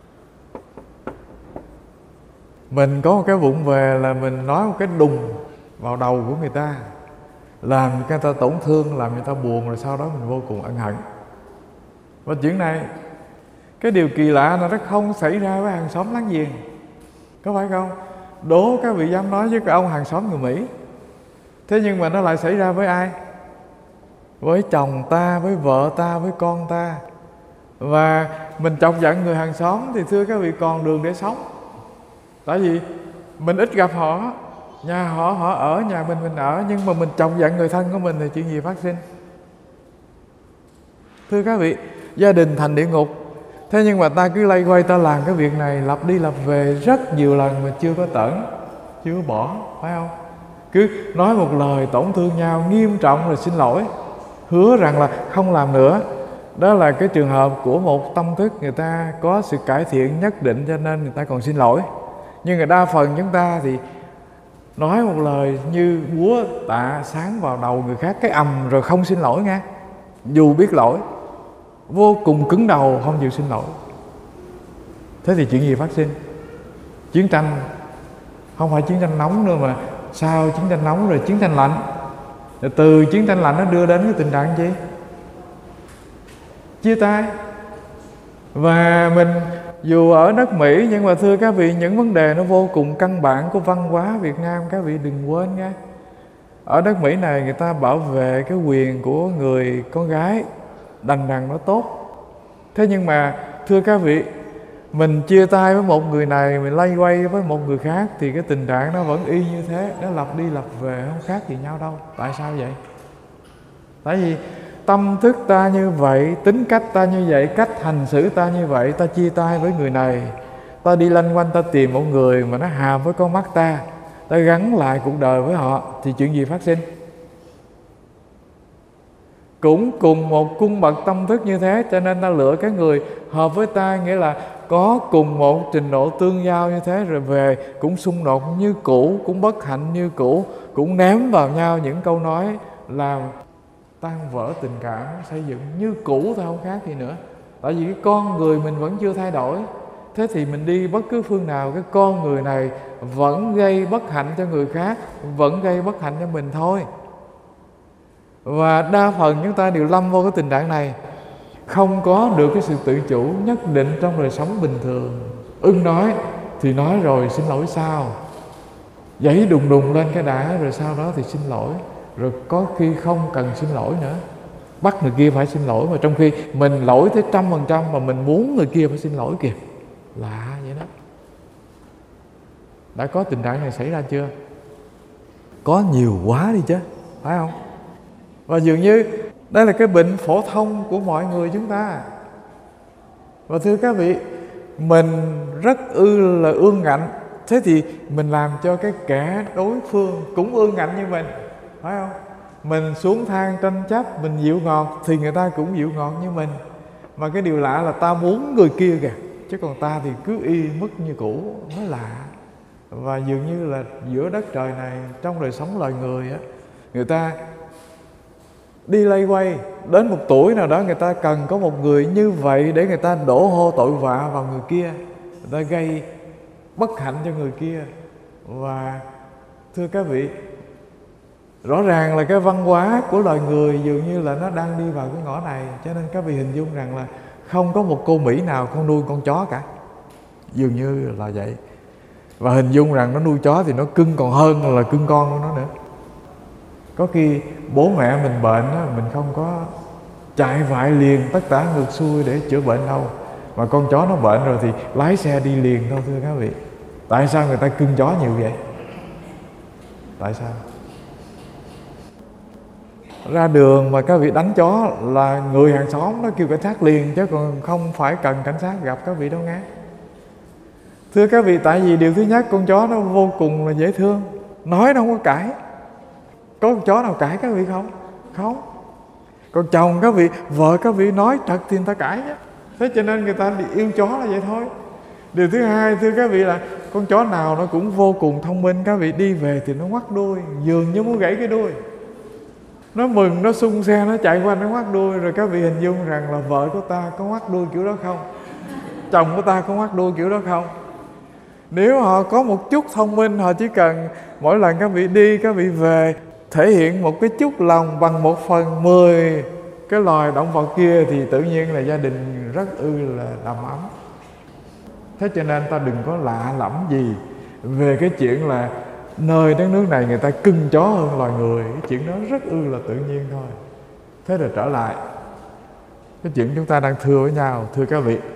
Mình có một cái vụng về là mình nói một cái đùng vào đầu của người ta, làm người ta tổn thương, làm người ta buồn, rồi sau đó mình vô cùng ân hận. Và chuyện này, cái điều kỳ lạ là nó không xảy ra với hàng xóm láng giềng, có phải không? Đố các vị dám nói với cái ông hàng xóm người Mỹ. Thế nhưng mà nó lại xảy ra với ai? Với chồng ta, với vợ ta, với con ta. Và mình chọc giận người hàng xóm thì thưa các vị còn đường để sống. Tại vì mình ít gặp họ, nhà họ họ ở, nhà mình mình ở, nhưng mà mình chọc giận người thân của mình thì chuyện gì phát sinh? Thưa các vị, gia đình thành địa ngục. Thế nhưng mà ta cứ lay quay, ta làm cái việc này lặp đi lặp về rất nhiều lần mà chưa có tởn, chưa có bỏ, phải không? Cứ nói một lời tổn thương nhau nghiêm trọng rồi xin lỗi, hứa rằng là không làm nữa. Đó là cái trường hợp của một tâm thức người ta có sự cải thiện nhất định, cho nên người ta còn xin lỗi. Nhưng người đa phần chúng ta thì nói một lời như búa tạ sáng vào đầu người khác cái ầm rồi không xin lỗi nghe. Dù biết lỗi, vô cùng cứng đầu không chịu xin lỗi. Thế thì chuyện gì phát sinh? Chiến tranh, không phải chiến tranh nóng nữa mà sau chiến tranh nóng rồi chiến tranh lạnh. Rồi từ chiến tranh lạnh nó đưa đến cái tình trạng gì? Chia tay. Và mình dù ở đất Mỹ, nhưng mà thưa các vị, những vấn đề nó vô cùng căn bản của văn hóa Việt Nam, các vị đừng quên nha. Ở đất Mỹ này người ta bảo vệ cái quyền của người con gái, đành rằng nó tốt. Thế nhưng mà thưa các vị, mình chia tay với một người này, mình lay quay với một người khác thì cái tình trạng nó vẫn y như thế, nó lặp đi lặp về, không khác gì nhau đâu. Tại sao vậy? Tại vì tâm thức ta như vậy, tính cách ta như vậy, cách hành xử ta như vậy, ta chia tay với người này, ta đi lanh quanh ta tìm một người mà nó hàm với con mắt ta, ta gắn lại cuộc đời với họ, thì chuyện gì phát sinh? Cũng cùng một cung bậc tâm thức như thế, cho nên ta lựa cái người hợp với ta, nghĩa là có cùng một trình độ tương giao như thế, rồi về cũng xung đột như cũ, cũng bất hạnh như cũ, cũng ném vào nhau những câu nói làm tan vỡ tình cảm, xây dựng như cũ thôi, không khác gì nữa. Tại vì cái con người mình vẫn chưa thay đổi. Thế thì mình đi bất cứ phương nào, cái con người này vẫn gây bất hạnh cho người khác, vẫn gây bất hạnh cho mình thôi. Và đa phần chúng ta đều lâm vô cái tình trạng này, không có được cái sự tự chủ nhất định trong đời sống bình thường. Ưng nói thì nói rồi xin lỗi sau, giấy đùng đùng lên cái đã, rồi sau đó thì xin lỗi. Rồi có khi không cần xin lỗi nữa, bắt người kia phải xin lỗi, mà trong khi mình lỗi tới trăm phần trăm mà mình muốn người kia phải xin lỗi kìa. Lạ vậy đó. Đã có tình trạng này xảy ra chưa? Có nhiều quá đi chứ, phải không? Và dường như đây là cái bệnh phổ thông của mọi người chúng ta. Và thưa các vị, mình rất ư là ương ngạnh. Thế thì mình làm cho cái kẻ đối phương cũng ương ngạnh như mình, phải không? Mình xuống thang tranh chấp, mình dịu ngọt thì người ta cũng dịu ngọt như mình. Mà cái điều lạ là ta muốn người kia kìa, chứ còn ta thì cứ y mức như cũ, mới lạ. Và dường như là giữa đất trời này, trong đời sống loài người á, người ta đi lay quay, đến một tuổi nào đó người ta cần có một người như vậy để người ta đổ hô tội vạ vào người kia, người ta gây bất hạnh cho người kia. Và thưa các vị, rõ ràng là cái văn hóa của loài người dường như là nó đang đi vào cái ngõ này. Cho nên các vị hình dung rằng là không có một cô Mỹ nào không nuôi con chó cả, dường như là vậy. Và hình dung rằng nó nuôi chó thì nó cưng còn hơn là cưng con của nó nữa. Có khi bố mẹ mình bệnh đó, mình không có chạy vại liền tất tả ngược xuôi để chữa bệnh đâu, mà con chó nó bệnh rồi thì lái xe đi liền thôi. Thưa các vị, tại sao người ta cưng chó nhiều vậy? Tại sao? Ra đường mà các vị đánh chó là người hàng xóm nó kêu cảnh sát liền, chứ còn không phải cần cảnh sát gặp các vị đâu nghe. Thưa các vị, tại vì điều thứ nhất, con chó nó vô cùng là dễ thương, nói nó không có cãi. Có con chó nào cãi các vị không? Không. Còn chồng các vị, vợ các vị nói trật thì người ta cãi nhé. Thế cho nên người ta yêu chó là vậy thôi. Điều thứ hai thưa các vị là con chó nào nó cũng vô cùng thông minh. Các vị đi về thì nó ngoắt đuôi, dường như muốn gãy cái đuôi. Nó mừng, nó xung xe, nó chạy qua nó ngoắt đuôi. Rồi các vị hình dung rằng là vợ của ta có ngoắt đuôi kiểu đó không? Chồng của ta có ngoắt đuôi kiểu đó không? Nếu họ có một chút thông minh, họ chỉ cần mỗi lần các vị đi, các vị về thể hiện một cái chút lòng bằng một phần mười cái loài động vật kia, thì tự nhiên là gia đình rất ư là đầm ấm. Thế cho nên ta đừng có lạ lẫm gì về cái chuyện là nơi đất nước này người ta cưng chó hơn loài người. Cái chuyện đó rất ư là tự nhiên thôi. Thế rồi trở lại cái chuyện chúng ta đang thưa với nhau. Thưa các vị,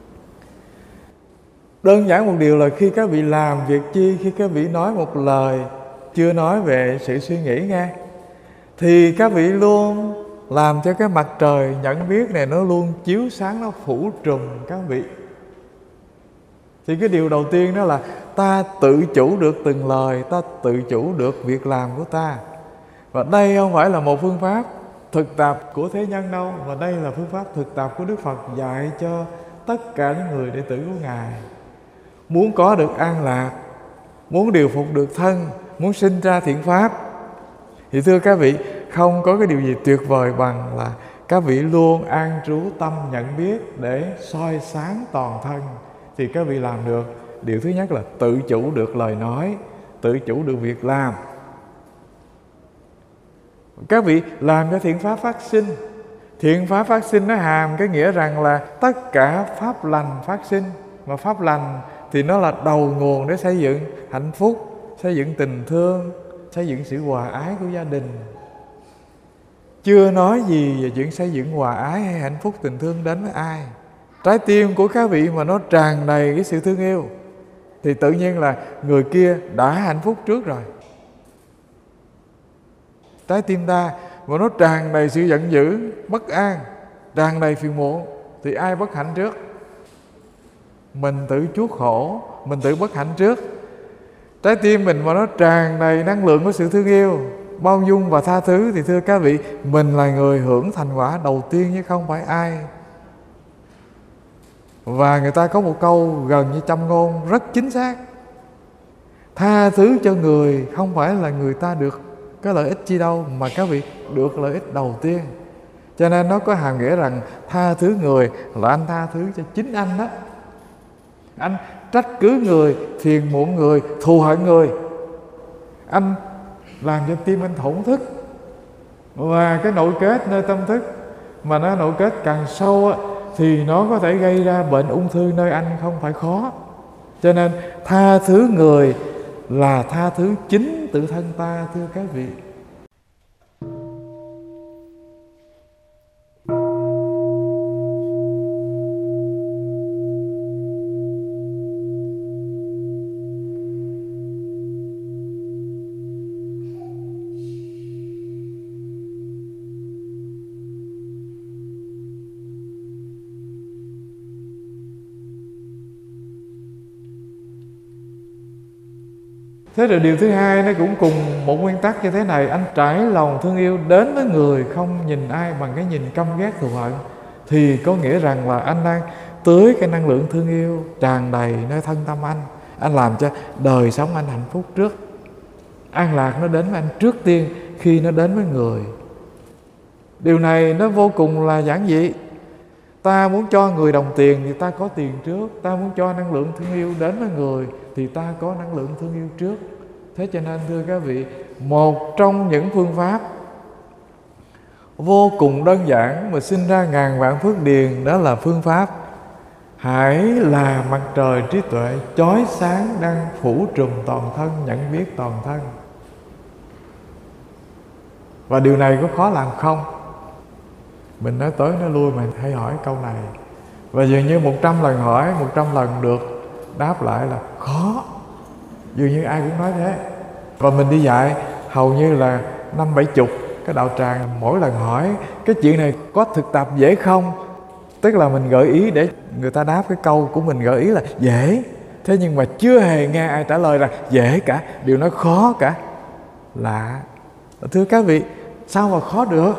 đơn giản một điều là khi các vị làm việc chi, khi các vị nói một lời, chưa nói về sự suy nghĩ nghe, thì các vị luôn làm cho cái mặt trời nhận biết này nó luôn chiếu sáng, nó phủ trùm các vị. Thì cái điều đầu tiên đó là ta tự chủ được từng lời, ta tự chủ được việc làm của ta. Và đây không phải là một phương pháp thực tập của thế nhân đâu, mà đây là phương pháp thực tập của Đức Phật dạy cho tất cả những người đệ tử của Ngài. Muốn có được an lạc, muốn điều phục được thân, muốn sinh ra thiện pháp, thì thưa các vị, không có cái điều gì tuyệt vời bằng là các vị luôn an trú tâm nhận biết để soi sáng toàn thân. Thì các vị làm được. Điều thứ nhất là tự chủ được lời nói, tự chủ được việc làm. Các vị làm cho thiện pháp phát sinh. Thiện pháp phát sinh nó hàm cái nghĩa rằng là tất cả pháp lành phát sinh. Mà pháp lành thì nó là đầu nguồn để xây dựng hạnh phúc, xây dựng tình thương, xây dựng sự hòa ái của gia đình. Chưa nói gì về chuyện xây dựng hòa ái hay hạnh phúc tình thương đến với ai. Trái tim của các vị mà nó tràn đầy cái sự thương yêu thì tự nhiên là người kia đã hạnh phúc trước rồi. Trái tim ta mà nó tràn đầy sự giận dữ, bất an, tràn đầy phiền muộn, thì ai bất hạnh trước? Mình tự chuốc khổ, mình tự bất hạnh trước. Trái tim mình mà nó tràn đầy năng lượng của sự thương yêu, bao dung và tha thứ, thì thưa các vị, mình là người hưởng thành quả đầu tiên chứ không phải ai. Và người ta có một câu gần như châm ngôn rất chính xác: tha thứ cho người không phải là người ta được cái lợi ích chi đâu, mà các vị được lợi ích đầu tiên. Cho nên nó có hàm nghĩa rằng tha thứ người là anh tha thứ cho chính anh đó. Anh trách cứ người, phiền muộn người, thù hận người, anh làm cho tim anh thổn thức. Và cái nội kết nơi tâm thức mà nó nội kết càng sâu á, thì nó có thể gây ra bệnh ung thư nơi anh không phải khó. Cho nên tha thứ người là tha thứ chính tự thân ta, thưa các vị. Thế rồi điều thứ hai nó cũng cùng một nguyên tắc như thế này: anh trải lòng thương yêu đến với người, không nhìn ai bằng cái nhìn căm ghét thù hận, thì có nghĩa rằng là anh đang tưới cái năng lượng thương yêu tràn đầy nơi thân tâm anh. Anh làm cho đời sống anh hạnh phúc trước. An lạc nó đến với anh trước tiên khi nó đến với người. Điều này nó vô cùng là giản dị. Ta muốn cho người đồng tiền thì ta có tiền trước. Ta muốn cho năng lượng thương yêu đến với người thì ta có năng lượng thương yêu trước. Thế cho nên thưa các vị, một trong những phương pháp vô cùng đơn giản mà sinh ra ngàn vạn phước điền, đó là phương pháp hãy là mặt trời trí tuệ chói sáng đang phủ trùm toàn thân, nhận biết toàn thân. Và điều này có khó làm không? Mình nói tới nói lui mà hay hỏi câu này, và dường như một trăm lần hỏi, một trăm lần được đáp lại là khó. Dường như ai cũng nói thế. Và mình đi dạy hầu như là năm bảy chục cái đạo tràng, mỗi lần hỏi cái chuyện này có thực tập dễ không, tức là mình gợi ý để người ta đáp cái câu của mình gợi ý là dễ. Thế nhưng mà chưa hề nghe ai trả lời là dễ cả, điều nó khó cả. Lạ. Thưa các vị, sao mà khó được?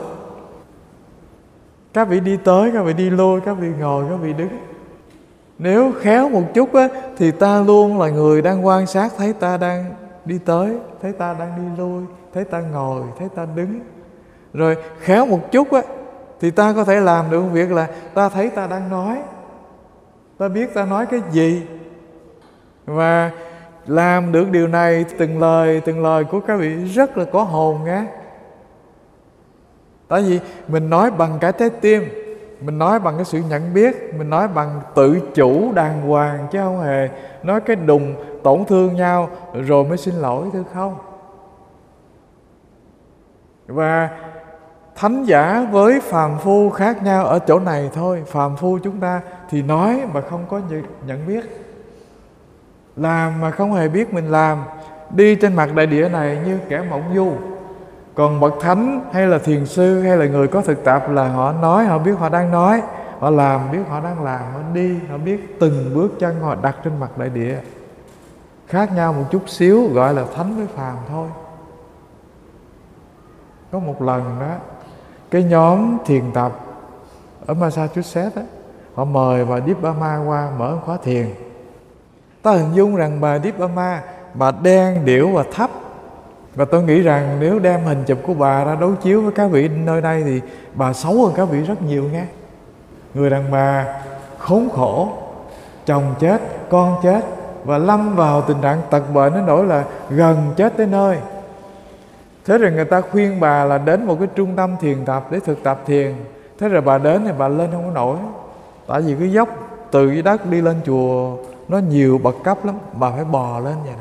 Các vị đi tới, các vị đi lui, các vị ngồi, các vị đứng. Nếu khéo một chút á, thì ta luôn là người đang quan sát, thấy ta đang đi tới, thấy ta đang đi lui, thấy ta ngồi, thấy ta đứng. Rồi khéo một chút á, thì ta có thể làm được việc là ta thấy ta đang nói, ta biết ta nói cái gì. Và làm được điều này, từng lời từng lời của các vị rất là có hồn nghe. Tại vì mình nói bằng cả trái tim, mình nói bằng cái sự nhận biết, mình nói bằng tự chủ đàng hoàng, chứ không hề nói cái đùng tổn thương nhau rồi mới xin lỗi, thưa không. Và thánh giả với phàm phu khác nhau ở chỗ này thôi. Phàm phu chúng ta thì nói mà không có nhận biết, làm mà không hề biết mình làm, đi trên mặt đại địa này như kẻ mộng du. Còn bậc thánh hay là thiền sư hay là người có thực tập là họ nói, họ biết họ đang nói, họ làm biết họ đang làm, họ đi, họ biết từng bước chân họ đặt trên mặt đại địa. Khác nhau một chút xíu, gọi là thánh với phàm thôi. Có một lần đó, cái nhóm thiền tập ở Massachusetts đó, họ mời bà Deep Ama qua mở khóa thiền. Ta hình dung rằng bà Deep Ama, bà đen điểu và thấp. Và tôi nghĩ rằng nếu đem hình chụp của bà ra đối chiếu với các vị nơi đây thì bà xấu hơn các vị rất nhiều nghe. Người đàn bà khốn khổ, chồng chết, con chết và lâm vào tình trạng tật bệnh đến nỗi là gần chết tới nơi. Thế rồi người ta khuyên bà là đến một cái trung tâm thiền tập để thực tập thiền. Thế rồi bà đến thì bà lên không có nổi, tại vì cái dốc từ dưới đất đi lên chùa nó nhiều bậc cấp lắm, bà phải bò lên vậy nè.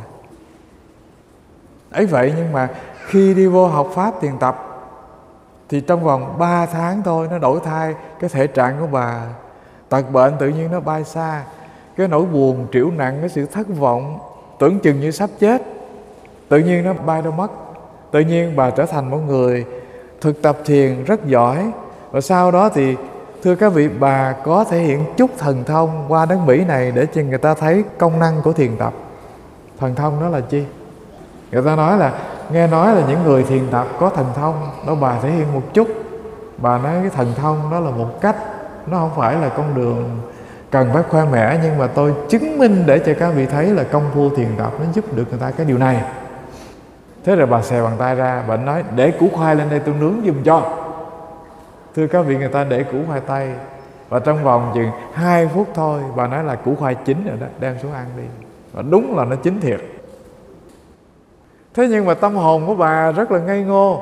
Ấy vậy nhưng mà khi đi vô học pháp thiền tập thì trong vòng ba tháng thôi nó đổi thay cái thể trạng của bà. Tật bệnh tự nhiên nó bay xa, cái nỗi buồn trĩu nặng, cái sự thất vọng tưởng chừng như sắp chết tự nhiên nó bay đâu mất. Tự nhiên bà trở thành một người thực tập thiền rất giỏi. Và sau đó thì thưa các vị, bà có thể hiện chút thần thông qua nước Mỹ này để cho người ta thấy công năng của thiền tập. Thần thông đó là chi? Người ta nói là, nghe nói là những người thiền tập có thần thông đó, bà thể hiện một chút. Bà nói cái thần thông đó là một cách, nó không phải là con đường cần phải khoe mẽ, nhưng mà tôi chứng minh để cho các vị thấy là công phu thiền tập nó giúp được người ta cái điều này. Thế rồi bà xè bàn tay ra, bà nói để củ khoai lên đây tôi nướng giùm cho. Thưa các vị, người ta để củ khoai tây và trong vòng chừng hai phút thôi bà nói là củ khoai chín rồi đó, đem xuống ăn đi. Và đúng là nó chín thiệt. Thế nhưng mà tâm hồn của bà rất là ngây ngô.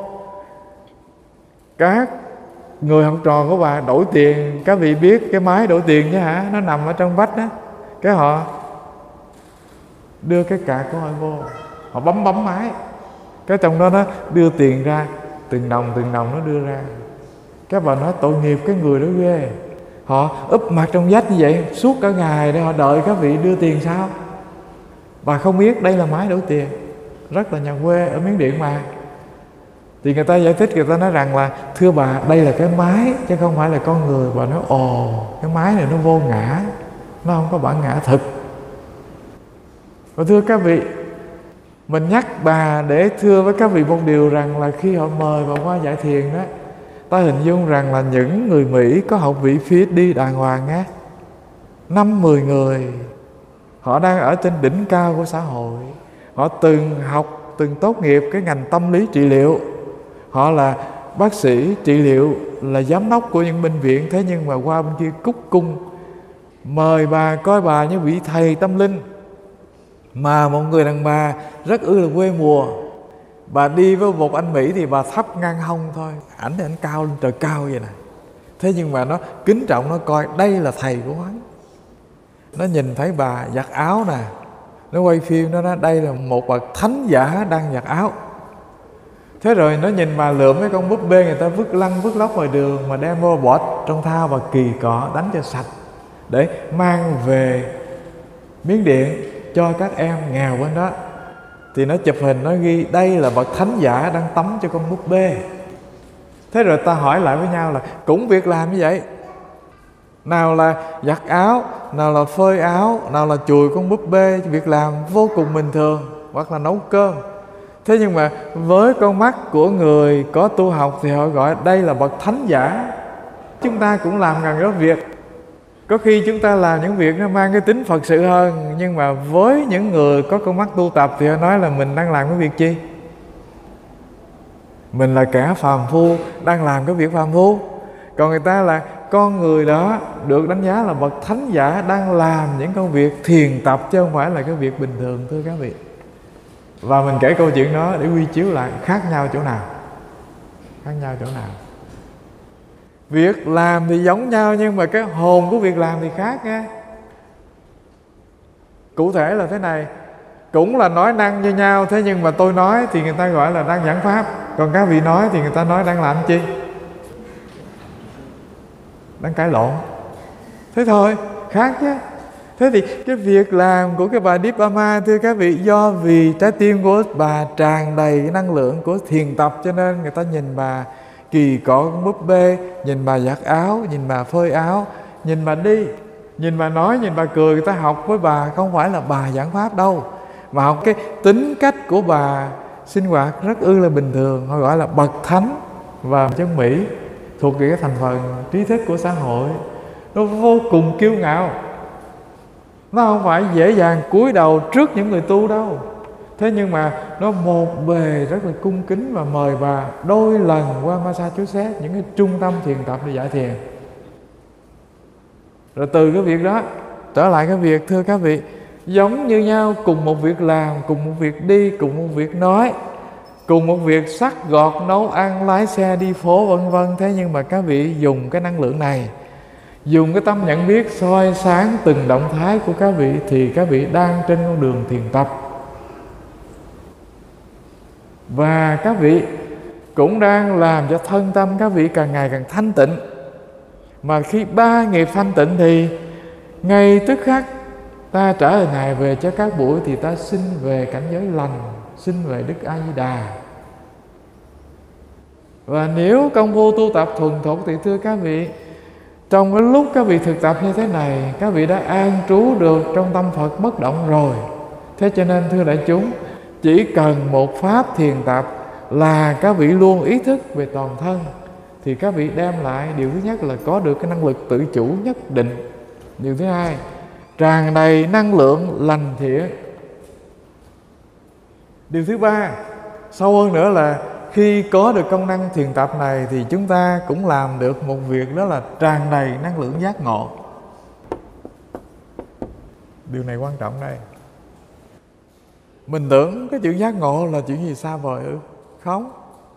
Các người học trò của bà đổi tiền, các vị biết cái máy đổi tiền chứ hả, nó nằm ở trong vách đó. Cái họ đưa cái card của họ vô, họ bấm bấm máy, cái trong đó nó đưa tiền ra, từng đồng từng đồng nó đưa ra. Các bà nói tội nghiệp cái người đó ghê. Họ úp mặt trong vách như vậy suốt cả ngày để họ đợi các vị đưa tiền sao? Bà không biết đây là máy đổi tiền, rất là nhà quê ở Miến Điện mà. Thì người ta giải thích, người ta nói rằng là thưa bà, đây là cái máy chứ không phải là con người. Bà nói ồ, cái máy này nó vô ngã, nó không có bản ngã thực. Và thưa các vị, mình nhắc bà để thưa với các vị một điều rằng là khi họ mời bà qua dạy thiền đó, ta hình dung rằng là những người Mỹ có học vị ph đê đàng hoàng á, năm mười người, họ đang ở trên đỉnh cao của xã hội. Họ từng học, từng tốt nghiệp cái ngành tâm lý trị liệu. Họ là bác sĩ trị liệu, là giám đốc của những bệnh viện. Thế nhưng mà qua bên kia cúc cung mời bà, coi bà như vị thầy tâm linh. Mà một người đàn bà rất ư là quê mùa. Bà đi với một anh Mỹ thì bà thấp ngang hông thôi, ảnh thì ảnh cao lên trời cao vậy nè. Thế nhưng mà nó kính trọng, nó coi đây là thầy của hắn. Nó nhìn thấy bà giặt áo nè, nó quay phim, nó nói đây là một bậc thánh giả đang giặt áo. Thế rồi nó nhìn bà lượm mấy con búp bê người ta vứt lăn vứt lóc ngoài đường, mà đem vô bỏ trong thao và kỳ cọ đánh cho sạch để mang về Miến Điện cho các em nghèo bên đó. Thì nó chụp hình, nó ghi đây là bậc thánh giả đang tắm cho con búp bê. Thế rồi ta hỏi lại với nhau là cũng việc làm như vậy, nào là giặt áo, nào là phơi áo, nào là chùi con búp bê, việc làm vô cùng bình thường, hoặc là nấu cơm. Thế nhưng mà với con mắt của người có tu học thì họ gọi đây là bậc thánh giả. Chúng ta cũng làm gần đó việc. Có khi chúng ta làm những việc nó mang cái tính Phật sự hơn, nhưng mà với những người có con mắt tu tập thì họ nói là mình đang làm cái việc chi? Mình là kẻ phàm phu, đang làm cái việc phàm phu. Còn người ta là con người đó được đánh giá là bậc thánh giả, đang làm những công việc thiền tập chứ không phải là cái việc bình thường, thưa các vị. Và mình kể câu chuyện đó để quy chiếu lại khác nhau chỗ nào. Khác nhau chỗ nào? Việc làm thì giống nhau nhưng mà cái hồn của việc làm thì khác nha. Cụ thể là thế này, cũng là nói năng như nhau, thế nhưng mà tôi nói thì người ta gọi là đang giảng pháp, còn các vị nói thì người ta nói đang làm chi? Đang cãi lộn. Thế thôi, khác chứ. Thế thì cái việc làm của cái bà Deep Ama, thưa các vị, do vì trái tim của bà tràn đầy cái năng lượng của thiền tập, cho nên người ta nhìn bà kỳ cọ con búp bê, nhìn bà giặt áo, nhìn bà phơi áo, nhìn bà đi, nhìn bà nói, nhìn bà cười. Người ta học với bà không phải là bà giảng pháp đâu, mà học cái tính cách của bà sinh hoạt rất ư là bình thường. Họ gọi là bậc thánh và chân Mỹ, thuộc về cái thành phần trí thức của xã hội. Nó vô cùng kiêu ngạo, nó không phải dễ dàng cúi đầu trước những người tu đâu. Thế nhưng mà nó một bề rất là cung kính và mời bà đôi lần qua Massachusetts, những cái trung tâm thiền tập để dạy thiền. Rồi từ cái việc đó trở lại cái việc, thưa các vị, giống như nhau, cùng một việc làm, cùng một việc đi, cùng một việc nói, cùng một việc sắc gọt, nấu ăn, lái xe, đi phố, vân vân. Thế nhưng mà các vị dùng cái năng lượng này, dùng cái tâm nhận biết soi sáng từng động thái của các vị, thì các vị đang trên con đường thiền tập. Và các vị cũng đang làm cho thân tâm các vị càng ngày càng thanh tịnh. Mà khi ba nghiệp thanh tịnh thì ngay tức khắc ta trở lại ngày về cho các buổi, thì ta sinh về cảnh giới lành, sinh về Đức A Di Đà. Và nếu công phu tu tập thuần thục thì thưa các vị, trong cái lúc các vị thực tập như thế này, các vị đã an trú được trong tâm Phật bất động rồi. Thế cho nên thưa đại chúng, chỉ cần một pháp thiền tập là các vị luôn ý thức về toàn thân, thì các vị đem lại điều thứ nhất là có được cái năng lực tự chủ nhất định. Điều thứ hai, tràn đầy năng lượng lành thiện. Điều thứ ba, sâu hơn nữa là khi có được công năng thiền tập này thì chúng ta cũng làm được một việc, đó là tràn đầy năng lượng giác ngộ. Điều này quan trọng đây. Mình tưởng cái chuyện giác ngộ là chuyện gì xa vời ư? Không.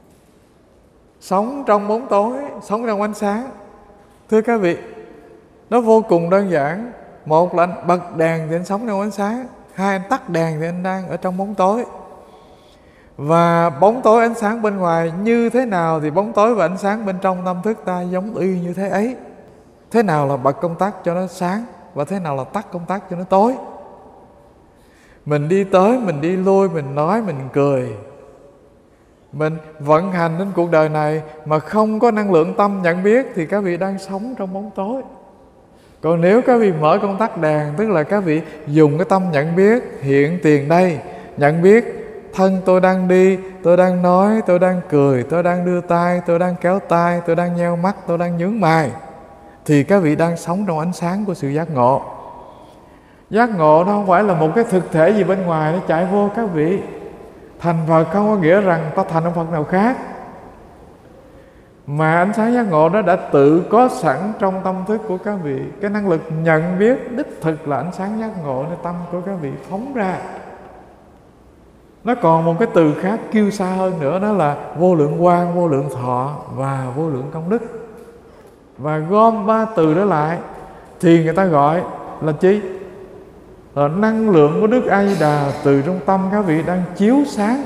Sống trong bóng tối, sống trong ánh sáng, thưa các vị, nó vô cùng đơn giản. Một là anh bật đèn thì anh sống trong ánh sáng, hai anh tắt đèn thì anh đang ở trong bóng tối. Và bóng tối ánh sáng bên ngoài như thế nào thì bóng tối và ánh sáng bên trong tâm thức ta giống y như thế ấy. Thế nào là bật công tắc cho nó sáng, và thế nào là tắt công tắc cho nó tối. Mình đi tới, mình đi lui, mình nói, mình cười, mình vận hành đến cuộc đời này mà không có năng lượng tâm nhận biết thì các vị đang sống trong bóng tối. Còn nếu các vị mở công tắc đèn, tức là các vị dùng cái tâm nhận biết hiện tiền đây, nhận biết thân tôi đang đi, tôi đang nói, tôi đang cười, tôi đang đưa tay, tôi đang kéo tay, tôi đang nheo mắt, tôi đang nhướng mày, thì các vị đang sống trong ánh sáng của sự giác ngộ. Giác ngộ nó không phải là một cái thực thể gì bên ngoài nó chạy vô các vị. Thành Phật không có nghĩa rằng ta thành ông Phật nào khác, mà ánh sáng giác ngộ đó đã tự có sẵn trong tâm thức của các vị. Cái năng lực nhận biết đích thực là ánh sáng giác ngộ nơi tâm của các vị phóng ra. Nó còn một cái từ khác kêu xa hơn nữa, đó là vô lượng quang, vô lượng thọ và vô lượng công đức. Và gom ba từ đó lại thì người ta gọi là chi? Là năng lượng của Đức A Di Đà từ trong tâm các vị đang chiếu sáng.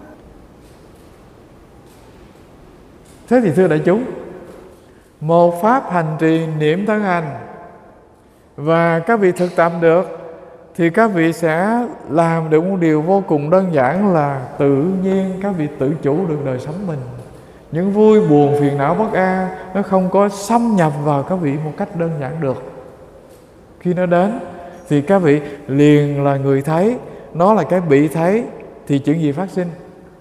Thế thì thưa đại chúng, một pháp hành trì niệm thân hành và các vị thực tập được, thì các vị sẽ làm được một điều vô cùng đơn giản là tự nhiên các vị tự chủ được đời sống mình. Những vui buồn phiền não bất an nó không có xâm nhập vào các vị một cách đơn giản được. Khi nó đến thì các vị liền là người thấy, nó là cái bị thấy, thì chuyện gì phát sinh?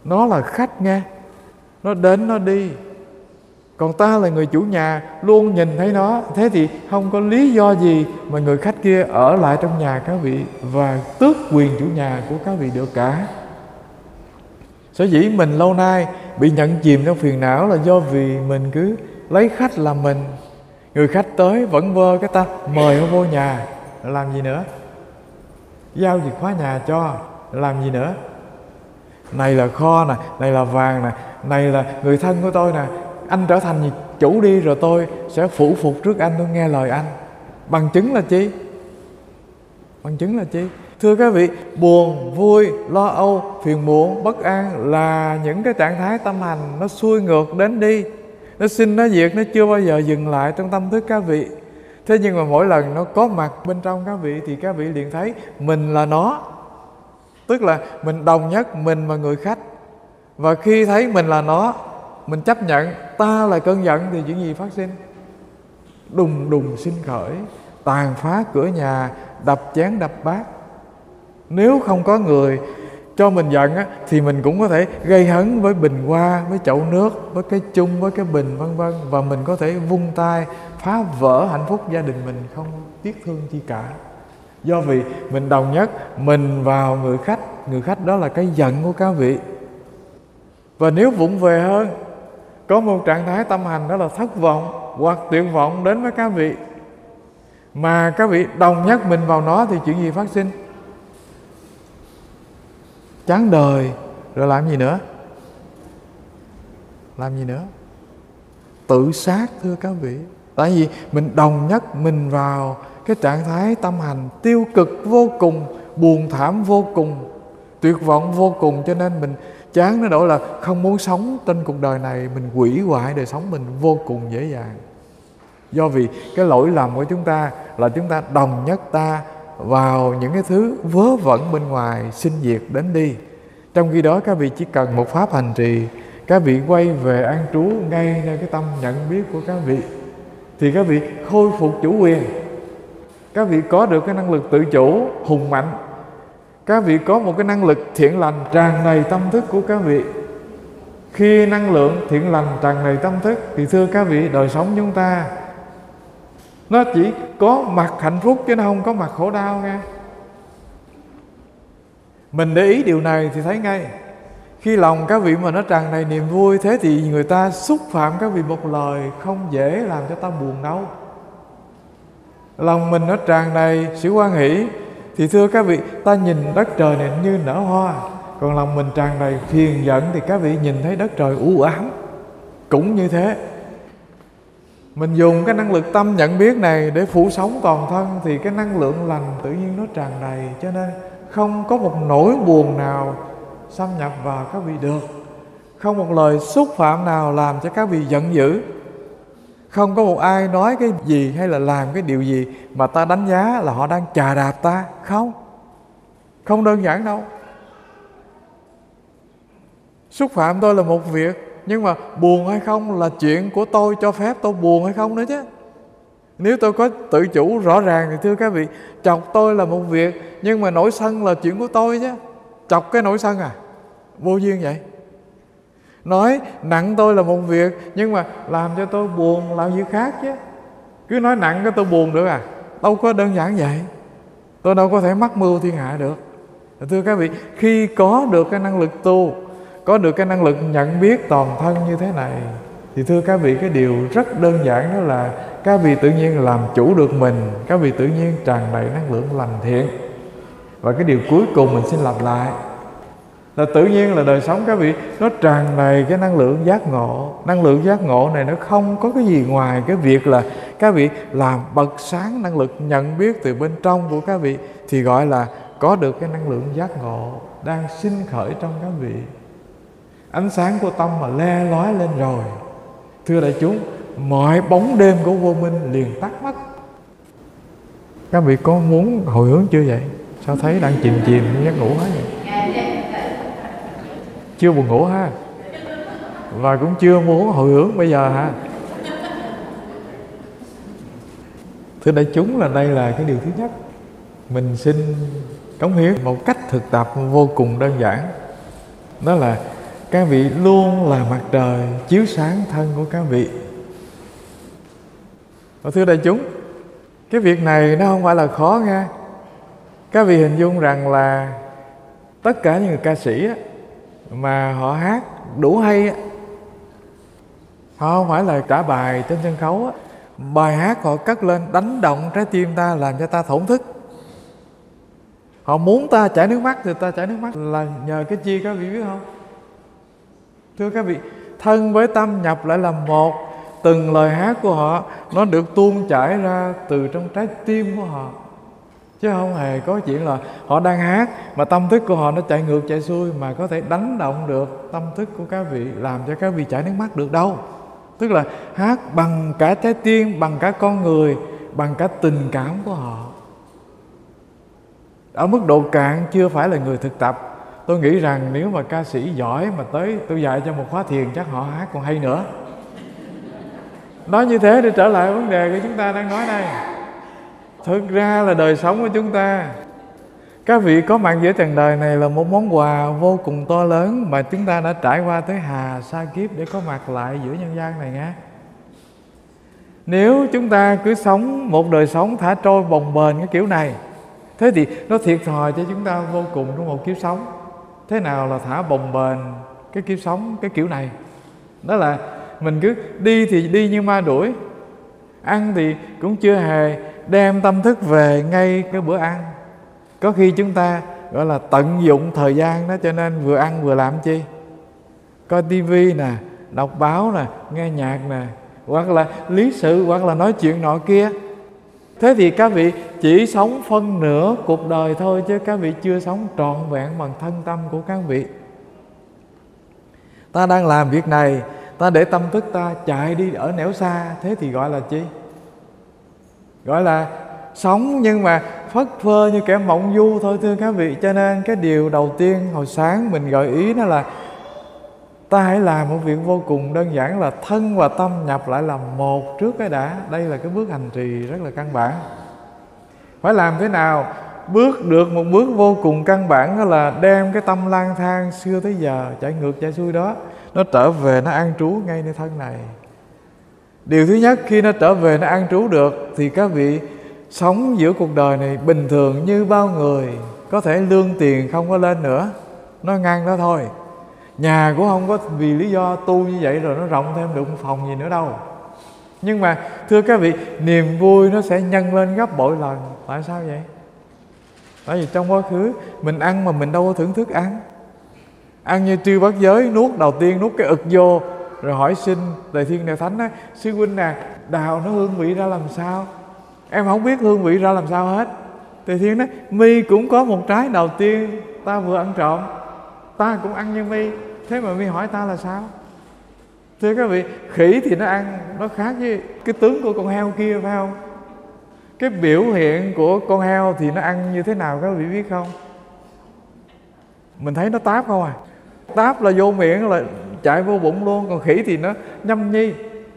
Nó là khách nghe, nó đến nó đi. Còn ta là người chủ nhà, luôn nhìn thấy nó. Thế thì không có lý do gì mà người khách kia ở lại trong nhà các vị và tước quyền chủ nhà của các vị được cả. Sở dĩ mình lâu nay bị nhận chìm trong phiền não là do vì mình cứ lấy khách làm mình. Người khách tới vẫn vơ cái ta mời nó vô nhà, làm gì nữa? Giao chìa khóa nhà cho, làm gì nữa? Này là kho nè, này là vàng nè, này là người thân của tôi nè, anh trở thành chủ đi rồi tôi sẽ phụ phục trước anh, tôi nghe lời anh. Bằng chứng là chi? Bằng chứng là chi? Thưa các vị, buồn, vui, lo âu, phiền muộn, bất an là những cái trạng thái tâm hành nó xuôi ngược đến đi. Nó sinh, nó diệt, nó chưa bao giờ dừng lại trong tâm thức các vị. Thế nhưng mà mỗi lần nó có mặt bên trong các vị thì các vị liền thấy mình là nó. Tức là mình đồng nhất mình và người khách. Và khi thấy mình là nó, mình chấp nhận ta là cơn giận thì chuyện gì phát sinh? Đùng đùng sinh khởi, tàn phá cửa nhà, đập chén đập bát. Nếu không có người cho mình giận á, thì mình cũng có thể gây hấn với bình hoa, với chậu nước, với cái chung, với cái bình vân vân. Và mình có thể vung tay phá vỡ hạnh phúc gia đình mình, không tiếc thương chi cả. Do vì mình đồng nhất mình vào người khách. Người khách đó là cái giận của các vị. Và nếu vụng về hơn, có một trạng thái tâm hành đó là thất vọng hoặc tuyệt vọng đến với các vị, mà các vị đồng nhất mình vào nó thì chuyện gì phát sinh? Chán đời. Rồi làm gì nữa? Làm gì nữa? Tự sát thưa các vị. Tại vì mình đồng nhất mình vào cái trạng thái tâm hành tiêu cực vô cùng, buồn thảm vô cùng, tuyệt vọng vô cùng, cho nên mình chán nó đổi là không muốn sống trên cuộc đời này, mình hủy hoại đời sống mình vô cùng dễ dàng. Do vì cái lỗi lầm của chúng ta là chúng ta đồng nhất ta vào những cái thứ vớ vẩn bên ngoài, sinh diệt đến đi. Trong khi đó các vị chỉ cần một pháp hành trì, các vị quay về an trú ngay nơi cái tâm nhận biết của các vị, thì các vị khôi phục chủ quyền. Các vị có được cái năng lực tự chủ hùng mạnh. Các vị có một cái năng lực thiện lành tràn đầy tâm thức của các vị. Khi năng lượng thiện lành tràn đầy tâm thức thì thưa các vị, đời sống chúng ta nó chỉ có mặt hạnh phúc chứ nó không có mặt khổ đau nghe. Mình để ý điều này thì thấy ngay. Khi lòng các vị mà nó tràn đầy niềm vui, thế thì người ta xúc phạm các vị một lời không dễ làm cho ta buồn đâu. Lòng mình nó tràn đầy sự hoan hỷ thì thưa các vị, ta nhìn đất trời này như nở hoa. Còn lòng mình tràn đầy phiền giận thì các vị nhìn thấy đất trời u ám. Cũng như thế, mình dùng cái năng lực tâm nhận biết này để phủ sống toàn thân thì cái năng lượng lành tự nhiên nó tràn đầy. Cho nên không có một nỗi buồn nào xâm nhập vào các vị được. Không một lời xúc phạm nào làm cho các vị giận dữ. Không có một ai nói cái gì hay là làm cái điều gì mà ta đánh giá là họ đang chà đạp ta. Không. Không đơn giản đâu. Xúc phạm tôi là một việc, nhưng mà buồn hay không là chuyện của tôi, cho phép tôi buồn hay không nữa chứ. Nếu tôi có tự chủ rõ ràng thì thưa các vị, chọc tôi là một việc, nhưng mà nổi sân là chuyện của tôi chứ. Chọc cái nổi sân à? Vô duyên vậy. Nói nặng tôi là một việc, nhưng mà làm cho tôi buồn là việc khác chứ. Cứ nói nặng cái tôi buồn được à? Đâu có đơn giản vậy. Tôi đâu có thể mắc mưu thiên hạ được. Thưa các vị, khi có được cái năng lực tu, có được cái năng lực nhận biết toàn thân như thế này, thì thưa các vị, cái điều rất đơn giản đó là các vị tự nhiên làm chủ được mình. Các vị tự nhiên tràn đầy năng lượng lành thiện. Và cái điều cuối cùng mình xin lặp lại là tự nhiên là đời sống các vị nó tràn đầy cái năng lượng giác ngộ. Năng lượng giác ngộ này nó không có cái gì ngoài cái việc là các vị làm bật sáng năng lực nhận biết từ bên trong của các vị, thì gọi là có được cái năng lượng giác ngộ đang sinh khởi trong các vị. Ánh sáng của tâm mà le lói lên rồi, thưa đại chúng, mọi bóng đêm của vô minh liền tắt mất. Các vị có muốn hồi hướng chưa vậy? Sao thấy đang chìm chìm giấc ngủ hết vậy? Chưa buồn ngủ ha? Và cũng chưa muốn hồi hướng bây giờ ha? Thưa đại chúng, là đây là cái điều thứ nhất. Mình xin cống hiến một cách thực tập vô cùng đơn giản. Đó là Các vị luôn là mặt trời chiếu sáng thân của các vị. Và thưa đại chúng, cái việc này nó không phải là khó nha. Các vị hình dung rằng là tất cả những người ca sĩ á, mà họ hát đủ hay á, họ không phải là trả bài trên sân khấu á, bài hát họ cất lên đánh động trái tim ta, làm cho ta thổn thức. Họ muốn ta chảy nước mắt thì ta chảy nước mắt là nhờ cái chi các vị biết không? Thưa các vị, thân với tâm nhập lại làm một. Từng lời hát của họ nó được tuôn chảy ra từ trong trái tim của họ, chứ không hề có chuyện là họ đang hát mà tâm thức của họ nó chạy ngược chạy xuôi mà có thể đánh động được tâm thức của các vị, làm cho các vị chảy nước mắt được đâu. Tức là hát bằng cả trái tim, bằng cả con người, bằng cả tình cảm của họ. Ở mức độ cạn chưa phải là người thực tập. Tôi nghĩ rằng nếu mà ca sĩ giỏi mà tới tôi dạy cho một khóa thiền chắc họ hát còn hay nữa. Nói như thế để trở lại vấn đề của chúng ta đang nói đây. Thực ra là đời sống của chúng ta, các vị có mặt giữa trần đời này là một món quà vô cùng to lớn mà chúng ta đã trải qua tới hà sa kiếp để có mặt lại giữa nhân gian này nha. Nếu chúng ta cứ sống một đời sống thả trôi bồng bềnh cái kiểu này, thế thì nó thiệt thòi cho chúng ta vô cùng trong một kiếp sống. Thế nào là thả bồng bềnh cái kiếp sống cái kiểu này? Đó là mình cứ đi thì đi như ma đuổi, ăn thì cũng chưa hề đem tâm thức về ngay cái bữa ăn. Có khi chúng ta gọi là tận dụng thời gian đó, cho nên vừa ăn vừa làm chi? Coi tivi nè, đọc báo nè, nghe nhạc nè, hoặc là lý sự, hoặc là nói chuyện nọ kia. Thế thì các vị chỉ sống phân nửa cuộc đời thôi, chứ các vị chưa sống trọn vẹn bằng thân tâm của các vị. Ta đang làm việc này, ta để tâm thức ta chạy đi ở nẻo xa, thế thì gọi là chi? Gọi là sống nhưng mà phất phơ như kẻ mộng du thôi, thưa các vị. Cho nên cái điều đầu tiên hồi sáng mình gợi ý đó là ta hãy làm một việc vô cùng đơn giản là thân và tâm nhập lại làm một trước cái đã. Đây là cái bước hành trì rất là căn bản. Phải làm thế nào? Bước được một bước vô cùng căn bản, đó là đem cái tâm lang thang xưa tới giờ chạy ngược chạy xuôi đó, nó trở về, nó an trú ngay nơi thân này. Điều thứ nhất, khi nó trở về nó an trú được thì các vị sống giữa cuộc đời này bình thường như bao người. Có thể lương tiền không có lên nữa, nó ngang đó thôi. Nhà cũng không có vì lý do tu như vậy rồi nó rộng thêm được một phòng gì nữa đâu. Nhưng mà thưa các vị, niềm vui nó sẽ nhân lên gấp bội lần. Tại sao vậy? Tại vì trong quá khứ mình ăn mà mình đâu có thưởng thức ăn. Ăn như Trư Bát Giới, nuốt đầu tiên nuốt cái ực vô, rồi hỏi xin Đại Thiên Đại Thánh nói: sư huynh nè, đào nó hương vị ra làm sao? Em không biết hương vị ra làm sao hết. Đại Thiên nói: mi cũng có một trái đầu tiên ta vừa ăn trộm, ta cũng ăn như mi, thế mà mi hỏi ta là sao? Thưa các vị, khỉ thì nó ăn, nó khác với cái tướng của con heo kia, phải không? Cái biểu hiện của con heo thì nó ăn như thế nào các vị biết không? Mình thấy nó táp không à? Táp là vô miệng là chạy vô bụng luôn. Còn khỉ thì nó nhâm nhi,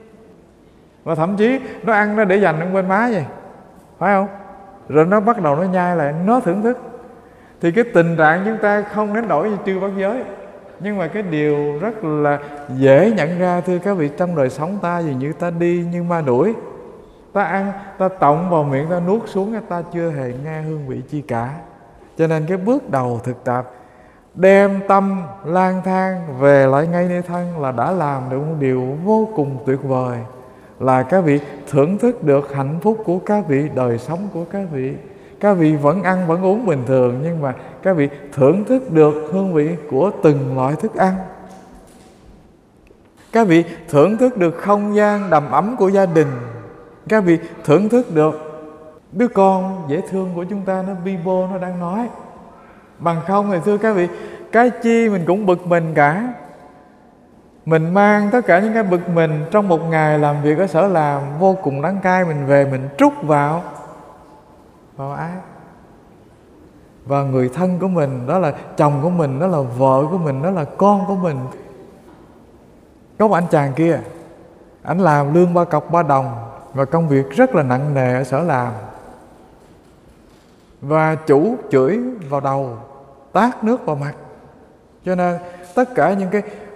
và thậm chí nó ăn nó để dành ở bên má vậy, phải không? Rồi nó bắt đầu nó nhai lại, nó thưởng thức. Thì cái tình trạng chúng ta không đến đổi như Trư Bát Giới. Nhưng mà cái điều rất là dễ nhận ra, thưa các vị, trong đời sống ta dường như ta đi như ma đuổi. Ta ăn, ta tọng vào miệng, ta nuốt xuống, ta chưa hề nghe hương vị chi cả. Cho nên cái bước đầu thực tập đem tâm lang thang về lại ngay nơi thân là đã làm được một điều vô cùng tuyệt vời, là các vị thưởng thức được hạnh phúc của các vị, đời sống của các vị. Các vị vẫn ăn vẫn uống bình thường, nhưng mà các vị thưởng thức được hương vị của từng loại thức ăn. Các vị thưởng thức được không gian đầm ấm của gia đình. Các vị thưởng thức được đứa con dễ thương của chúng ta, nó bi bô, nó đang nói. Bằng không thì thưa các vị, cái chi mình cũng bực mình cả. Mình mang tất cả những cái bực mình trong một ngày làm việc ở sở làm vô cùng đắng cay, mình về mình trút vào vào ai? Vào người thân của mình, đó là chồng của mình, đó là vợ của mình, đó là con của mình. Có một anh chàng kia, anh làm lương ba cọc ba đồng và công việc rất là nặng nề ở sở làm. Và chủ chửi vào đầu, tát nước vào mặt. Cho nên tất cả những cái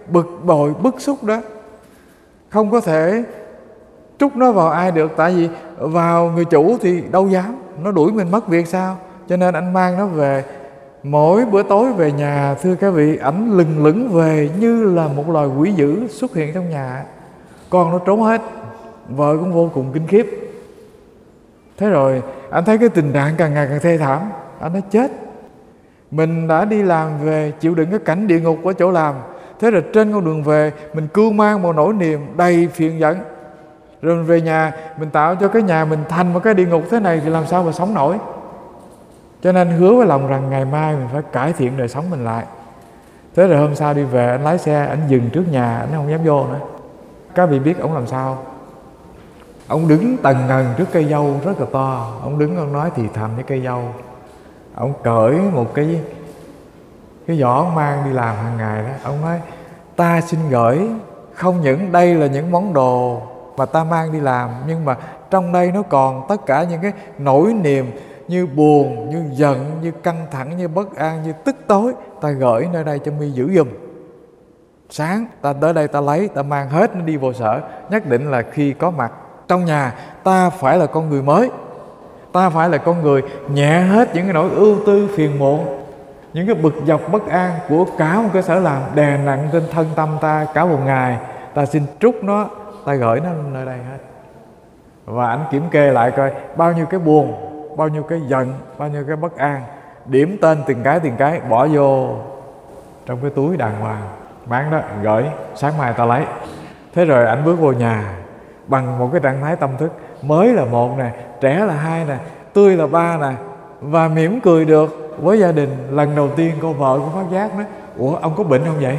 bực bội, bức xúc đó không có thể trút nó vào ai được. Tại vì vào người chủ thì đâu dám, nó đuổi mình mất việc sao. Cho nên anh mang nó về. Mỗi bữa tối về nhà, thưa các vị, ảnh lừng lững về như là một loài quỷ dữ xuất hiện trong nhà. Con nó trốn hết, vợ cũng vô cùng kinh khiếp. Thế rồi anh thấy cái tình trạng càng ngày càng thê thảm. Anh nói chết, mình đã đi làm về chịu đựng cái cảnh địa ngục ở chỗ làm. Thế rồi trên con đường về mình cưu mang một nỗi niềm đầy phiền giận. Rồi mình về nhà mình tạo cho cái nhà mình thành một cái địa ngục thế này thì làm sao mà sống nổi. Cho nên hứa với lòng rằng ngày mai mình phải cải thiện đời sống mình lại. Thế rồi hôm sau đi về, anh lái xe, anh dừng trước nhà, anh không dám vô nữa. Các vị biết ông làm sao? Ông đứng tần ngần trước cây dâu rất là to. Ông đứng, ông nói thì thầm với cây dâu. Ông cởi một cái cái giỏ ông mang đi làm hàng ngày đó. Ông nói ta xin gửi, không những đây là những món đồ mà ta mang đi làm, nhưng mà trong đây nó còn tất cả những cái nỗi niềm như buồn, như giận, như căng thẳng, như bất an, như tức tối. Ta gửi nơi đây cho mi giữ giùm. Sáng ta tới đây ta lấy, ta mang hết nó đi vô sở. Nhất định là khi có mặt trong nhà, ta phải là con người mới. Ta phải là con người nhẹ hết những cái nỗi ưu tư phiền muộn, những cái bực dọc bất an của cả một cái sở làm đè nặng trên thân tâm ta cả một ngày. Ta xin trút nó, ta gửi nó nơi đây hết. Và ảnh kiểm kê lại coi bao nhiêu cái buồn, bao nhiêu cái giận, bao nhiêu cái bất an, điểm tên từng cái từng cái, bỏ vô trong cái túi đàng hoàng, bán đó, gửi, sáng mai ta lấy. Thế rồi ảnh bước vô nhà bằng một cái trạng thái tâm thức mới là một nè, trẻ là hai nè, tươi là ba nè, và mỉm cười được với gia đình. Lần đầu tiên cô vợ cũng phát giác nói: ủa ông có bệnh không vậy?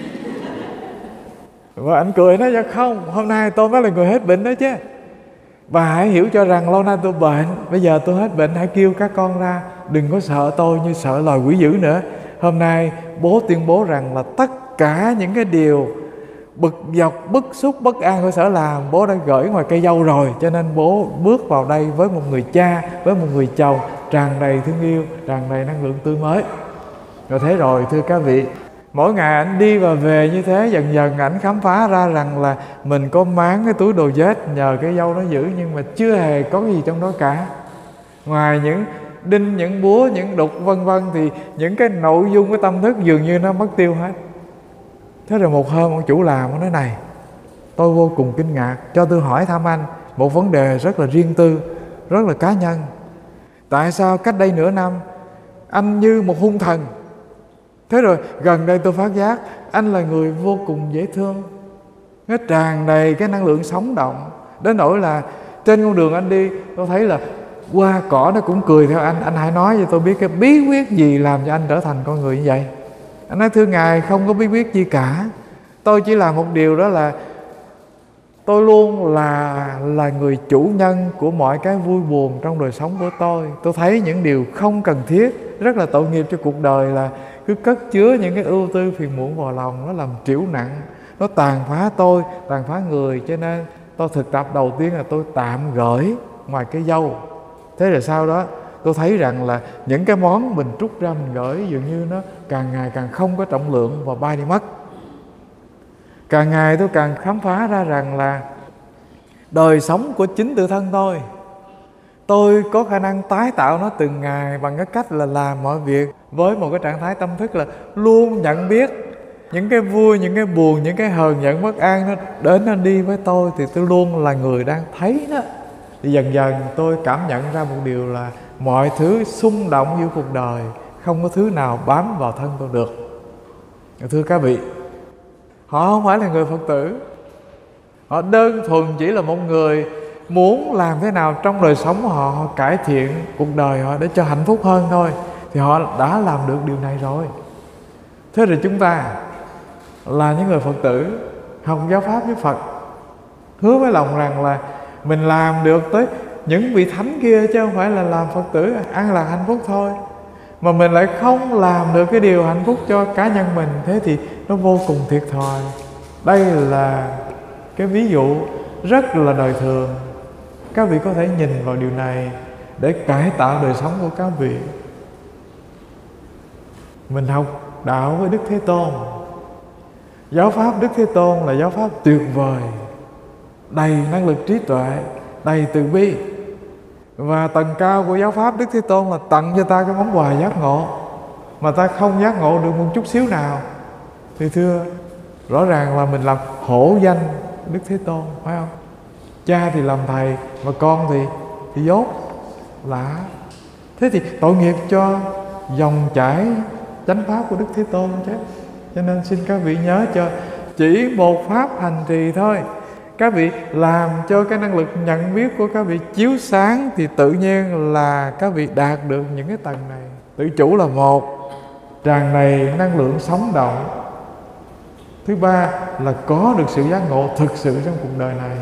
Và anh cười nói: dạ không, hôm nay tôi mới là người hết bệnh đó chứ. Bà hãy hiểu cho rằng lâu nay tôi bệnh, bây giờ tôi hết bệnh, hãy kêu các con ra, đừng có sợ tôi như sợ loài quỷ dữ nữa. Hôm nay bố tuyên bố rằng là tất cả những cái điều bực dọc, bức xúc, bất an của sở làm, bố đã gửi ngoài cây dâu rồi. Cho nên bố bước vào đây với một người cha, với một người chồng tràn đầy thương yêu, tràn đầy năng lượng tươi mới. Rồi thế rồi thưa các vị, mỗi ngày ảnh đi và về như thế, dần dần ảnh khám phá ra rằng là mình có máng cái túi đồ vết nhờ cái dâu nó giữ, nhưng mà chưa hề có cái gì trong đó cả. Ngoài những đinh, những búa, những đục vân vân, thì những cái nội dung của tâm thức dường như nó mất tiêu hết. Thế rồi một hôm ông chủ làm, ông nói này, tôi vô cùng kinh ngạc, cho tôi hỏi thăm anh một vấn đề rất là riêng tư, rất là cá nhân. Tại sao cách đây nửa năm anh như một hung thần, thế rồi gần đây tôi phát giác anh là người vô cùng dễ thương, nó tràn đầy cái năng lượng sống động, đến nỗi là trên con đường anh đi, tôi thấy là hoa cỏ nó cũng cười theo anh. Anh hãy nói cho tôi biết cái bí quyết gì làm cho anh trở thành con người như vậy. Anh nói thưa ngài, không có bí quyết gì cả, tôi chỉ làm một điều, đó là tôi luôn là là người chủ nhân của mọi cái vui buồn trong đời sống của tôi. Tôi thấy những điều không cần thiết, rất là tội nghiệp cho cuộc đời, là cứ cất chứa những cái ưu tư phiền muộn vào lòng, nó làm trĩu nặng, nó tàn phá tôi, tàn phá người. Cho nên tôi thực tập đầu tiên là tôi tạm gửi ngoài cái dâu. Thế rồi sau đó tôi thấy rằng là những cái món mình trút ra mình gửi dường như nó càng ngày càng không có trọng lượng và bay đi mất. Càng ngày tôi càng khám phá ra rằng là đời sống của chính tự thân tôi, tôi có khả năng tái tạo nó từng ngày bằng cái cách là làm mọi việc với một cái trạng thái tâm thức là luôn nhận biết những cái vui, những cái buồn, những cái hờn giận, bất an nó đến nó đi với tôi, thì tôi luôn là người đang thấy nó. Thì dần dần tôi cảm nhận ra một điều là mọi thứ xung động giữa cuộc đời, không có thứ nào bám vào thân tôi được. Thưa các vị, họ không phải là người Phật tử, họ đơn thuần chỉ là một người muốn làm thế nào trong đời sống của họ, họ cải thiện cuộc đời họ để cho hạnh phúc hơn thôi, thì họ đã làm được điều này rồi. Thế rồi chúng ta là những người Phật tử học giáo pháp với Phật, hứa với lòng rằng là mình làm được tới những vị thánh kia, chứ không phải là làm Phật tử ăn là hạnh phúc thôi, mà mình lại không làm được cái điều hạnh phúc cho cá nhân mình, thế thì nó vô cùng thiệt thòi. Đây là cái ví dụ rất là đời thường. Các vị có thể nhìn vào điều này để cải tạo đời sống của các vị. Mình học đạo với Đức Thế Tôn, Giáo pháp Đức Thế Tôn là giáo pháp tuyệt vời, đầy năng lực trí tuệ, đầy từ bi. Và tầng cao của giáo pháp Đức Thế Tôn là tặng cho ta cái món quà giác ngộ, mà ta không giác ngộ được một chút xíu nào thì thưa, rõ ràng là mình làm hổ danh Đức Thế Tôn, phải không? Cha thì làm thầy, mà con thì thì dốt lạ. Thế thì tội nghiệp cho dòng chảy chánh pháp của Đức Thế Tôn chứ. Cho nên xin các vị nhớ cho, chỉ một pháp hành trì thôi, các vị làm cho cái năng lực nhận biết của các vị chiếu sáng, thì tự nhiên là các vị đạt được những cái tầng này. Tự chủ là một, tràn đầy năng lượng sống động. Thứ ba là có được sự giác ngộ thực sự trong cuộc đời này.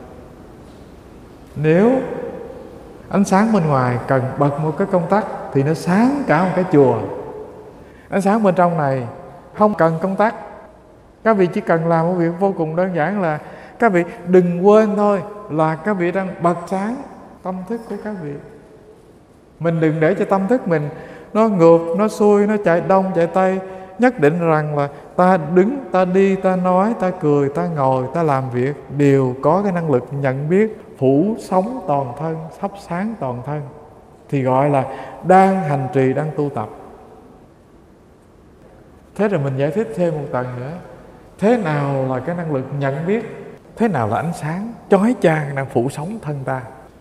Nếu ánh sáng bên ngoài cần bật một cái công tắc thì nó sáng cả một cái chùa. Ánh sáng bên trong này không cần công tắc. Các vị chỉ cần làm một việc vô cùng đơn giản là các vị đừng quên thôi, là các vị đang bật sáng tâm thức của các vị. Mình đừng để cho tâm thức mình nó ngược, nó xuôi, nó chạy đông, chạy tây. Nhất định rằng là ta đứng, ta đi, ta nói, ta cười, ta ngồi, ta làm việc đều có cái năng lực nhận biết phủ sống toàn thân, thắp sáng toàn thân, thì gọi là đang hành trì, đang tu tập. Thế rồi mình giải thích thêm một tầng nữa. Thế nào là cái năng lực nhận biết? Thế nào là ánh sáng chói chang đang phủ sống thân ta?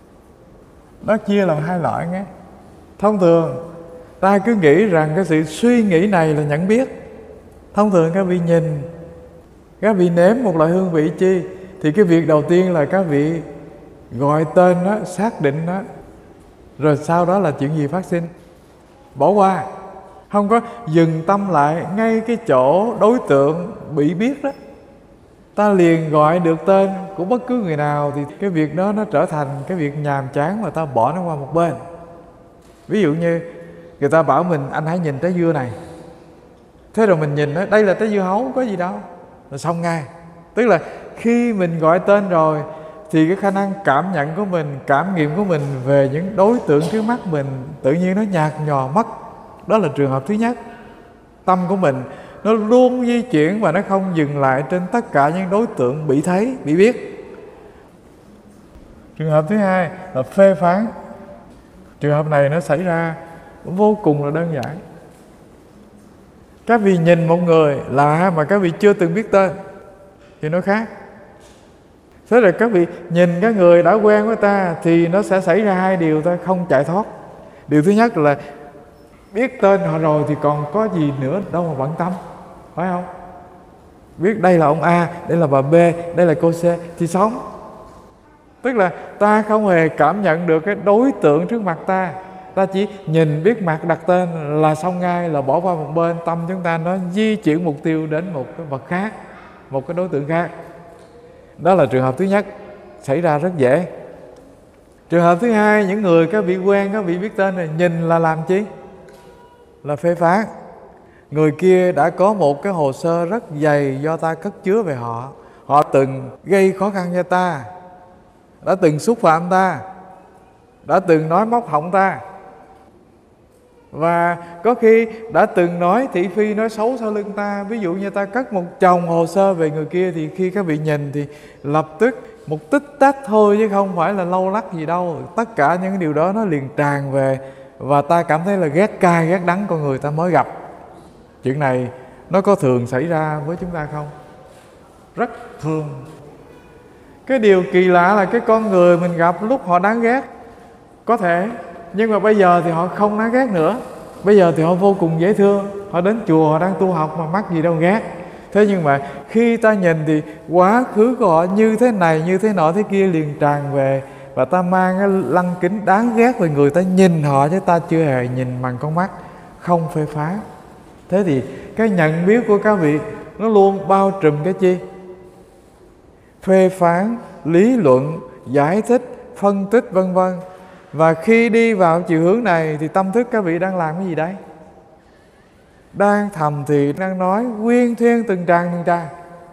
Nó chia làm hai loại nghe. Thông thường ta cứ nghĩ rằng cái sự suy nghĩ này là nhận biết. Thông thường các vị nhìn, các vị nếm một loại hương vị chi, thì cái việc đầu tiên là các vị gọi tên nó, xác định nó, rồi sau đó là chuyện gì phát sinh? Bỏ qua, không có dừng tâm lại ngay cái chỗ đối tượng bị biết đó. Ta liền gọi được tên của bất cứ người nào thì cái việc đó nó trở thành cái việc nhàm chán mà ta bỏ nó qua một bên. Ví dụ như người ta bảo mình anh hãy nhìn trái dưa này. Thế rồi mình nhìn nói đây là trái dưa hấu, có gì đâu, rồi xong ngay. Tức là khi mình gọi tên rồi thì cái khả năng cảm nhận của mình, cảm nghiệm của mình về những đối tượng trước mắt mình tự nhiên nó nhạt nhòa mất. Đó là trường hợp thứ nhất. Tâm của mình nó luôn di chuyển và nó không dừng lại trên tất cả những đối tượng bị thấy, bị biết. Trường hợp thứ hai là phê phán. Trường hợp này nó xảy ra vô cùng là đơn giản. Các vị nhìn một người lạ mà các vị chưa từng biết tên thì nó khác. Thế rồi các vị nhìn cái người đã quen với ta thì nó sẽ xảy ra hai điều ta không chạy thoát. Điều thứ nhất là biết tên họ rồi thì còn có gì nữa đâu mà bận tâm, phải không? Biết đây là ông A, đây là bà B, đây là cô C thì sống. Tức là ta không hề cảm nhận được cái đối tượng trước mặt ta. Ta chỉ nhìn biết mặt đặt tên là xong ngay, là bỏ qua một bên. Tâm chúng ta nó di chuyển mục tiêu đến một cái vật khác, một cái đối tượng khác. Đó là trường hợp thứ nhất, xảy ra rất dễ. Trường hợp thứ hai, những người các vị quen, các vị biết tên này, nhìn là làm chi? Là phê phán. Người kia đã có một cái hồ sơ rất dày do ta cất chứa về họ. Họ từng gây khó khăn cho ta, đã từng xúc phạm ta, đã từng nói móc họng ta, và có khi đã từng nói thị phi, nói xấu sau lưng ta. Ví dụ như ta cất một chồng hồ sơ về người kia thì khi các vị nhìn thì lập tức một tích tắc thôi, chứ không phải là lâu lắc gì đâu. Tất cả những điều đó nó liền tràn về, và ta cảm thấy là ghét cay ghét đắng con người ta mới gặp. Chuyện này nó có thường xảy ra với chúng ta không? Rất thường. Cái điều kỳ lạ là cái con người mình gặp lúc họ đáng ghét có thể, nhưng mà bây giờ thì họ không đáng ghét nữa. Bây giờ thì họ vô cùng dễ thương. Họ đến chùa, họ đang tu học mà mắc gì đâu ghét. Thế nhưng mà khi ta nhìn thì quá khứ của họ như thế này, như thế nọ, thế kia liền tràn về. Và ta mang cái lăng kính đáng ghét về người, ta nhìn họ chứ ta chưa hề nhìn bằng con mắt không phê phán. Thế thì cái nhận biết của các vị nó luôn bao trùm cái chi? Phê phán, lý luận, giải thích, phân tích vân vân. Và khi đi vào chiều hướng này thì tâm thức các vị đang làm cái gì đấy? Đang thầm thì, đang nói quyên thuyên từng tràng từng tràng.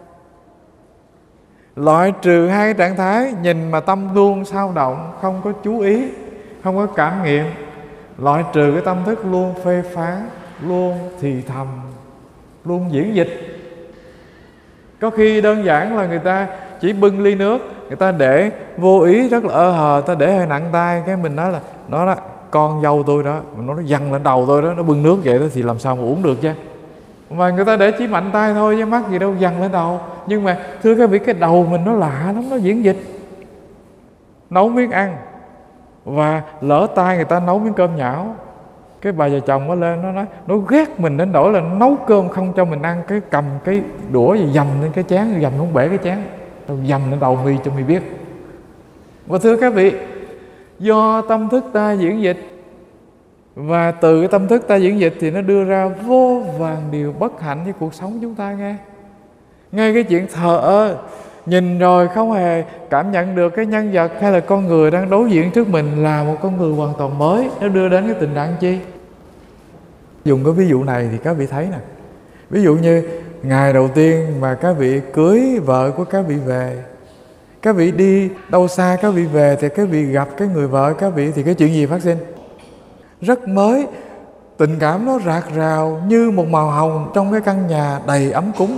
Loại trừ hai trạng thái nhìn mà tâm luôn sao động, không có chú ý, không có cảm nghiệm. Loại trừ cái tâm thức luôn phê phán, luôn thì thầm, luôn diễn dịch. Có khi đơn giản là người ta chỉ bưng ly nước, người ta để vô ý rất là ơ hờ, ta để hơi nặng tay, cái mình nói là nó đó, con dâu tôi đó, nó văng lên đầu tôi đó, nó bưng nước vậy đó thì làm sao mà uống được chứ. Mà người ta để chỉ mạnh tay thôi chứ mắc gì đâu văng lên đầu. Nhưng mà thưa các vị, cái đầu mình nó lạ lắm, nó diễn dịch. Nấu miếng ăn và lỡ tay người ta nấu miếng cơm nhão, cái bà già chồng nó lên nó nói nó ghét mình đến nỗi là nấu cơm không cho mình ăn, cái cầm cái đũa gì dầm lên cái chén, dầm không bể cái chén, dầm lên đầu mi cho mi biết. Và thưa các vị, do tâm thức ta diễn dịch, và từ cái tâm thức ta diễn dịch thì nó đưa ra vô vàn điều bất hạnh với cuộc sống chúng ta nghe. Ngay cái chuyện thờ ơ, nhìn rồi không hề cảm nhận được cái nhân vật hay là con người đang đối diện trước mình là một con người hoàn toàn mới, nó đưa đến cái tình trạng chi? Dùng cái ví dụ này thì các vị thấy nè, ví dụ như ngày đầu tiên mà các vị cưới vợ của các vị về, các vị đi đâu xa các vị về thì các vị gặp cái người vợ các vị thì cái chuyện gì phát sinh? Rất mới, tình cảm nó rạc rào như một màu hồng trong cái căn nhà đầy ấm cúng.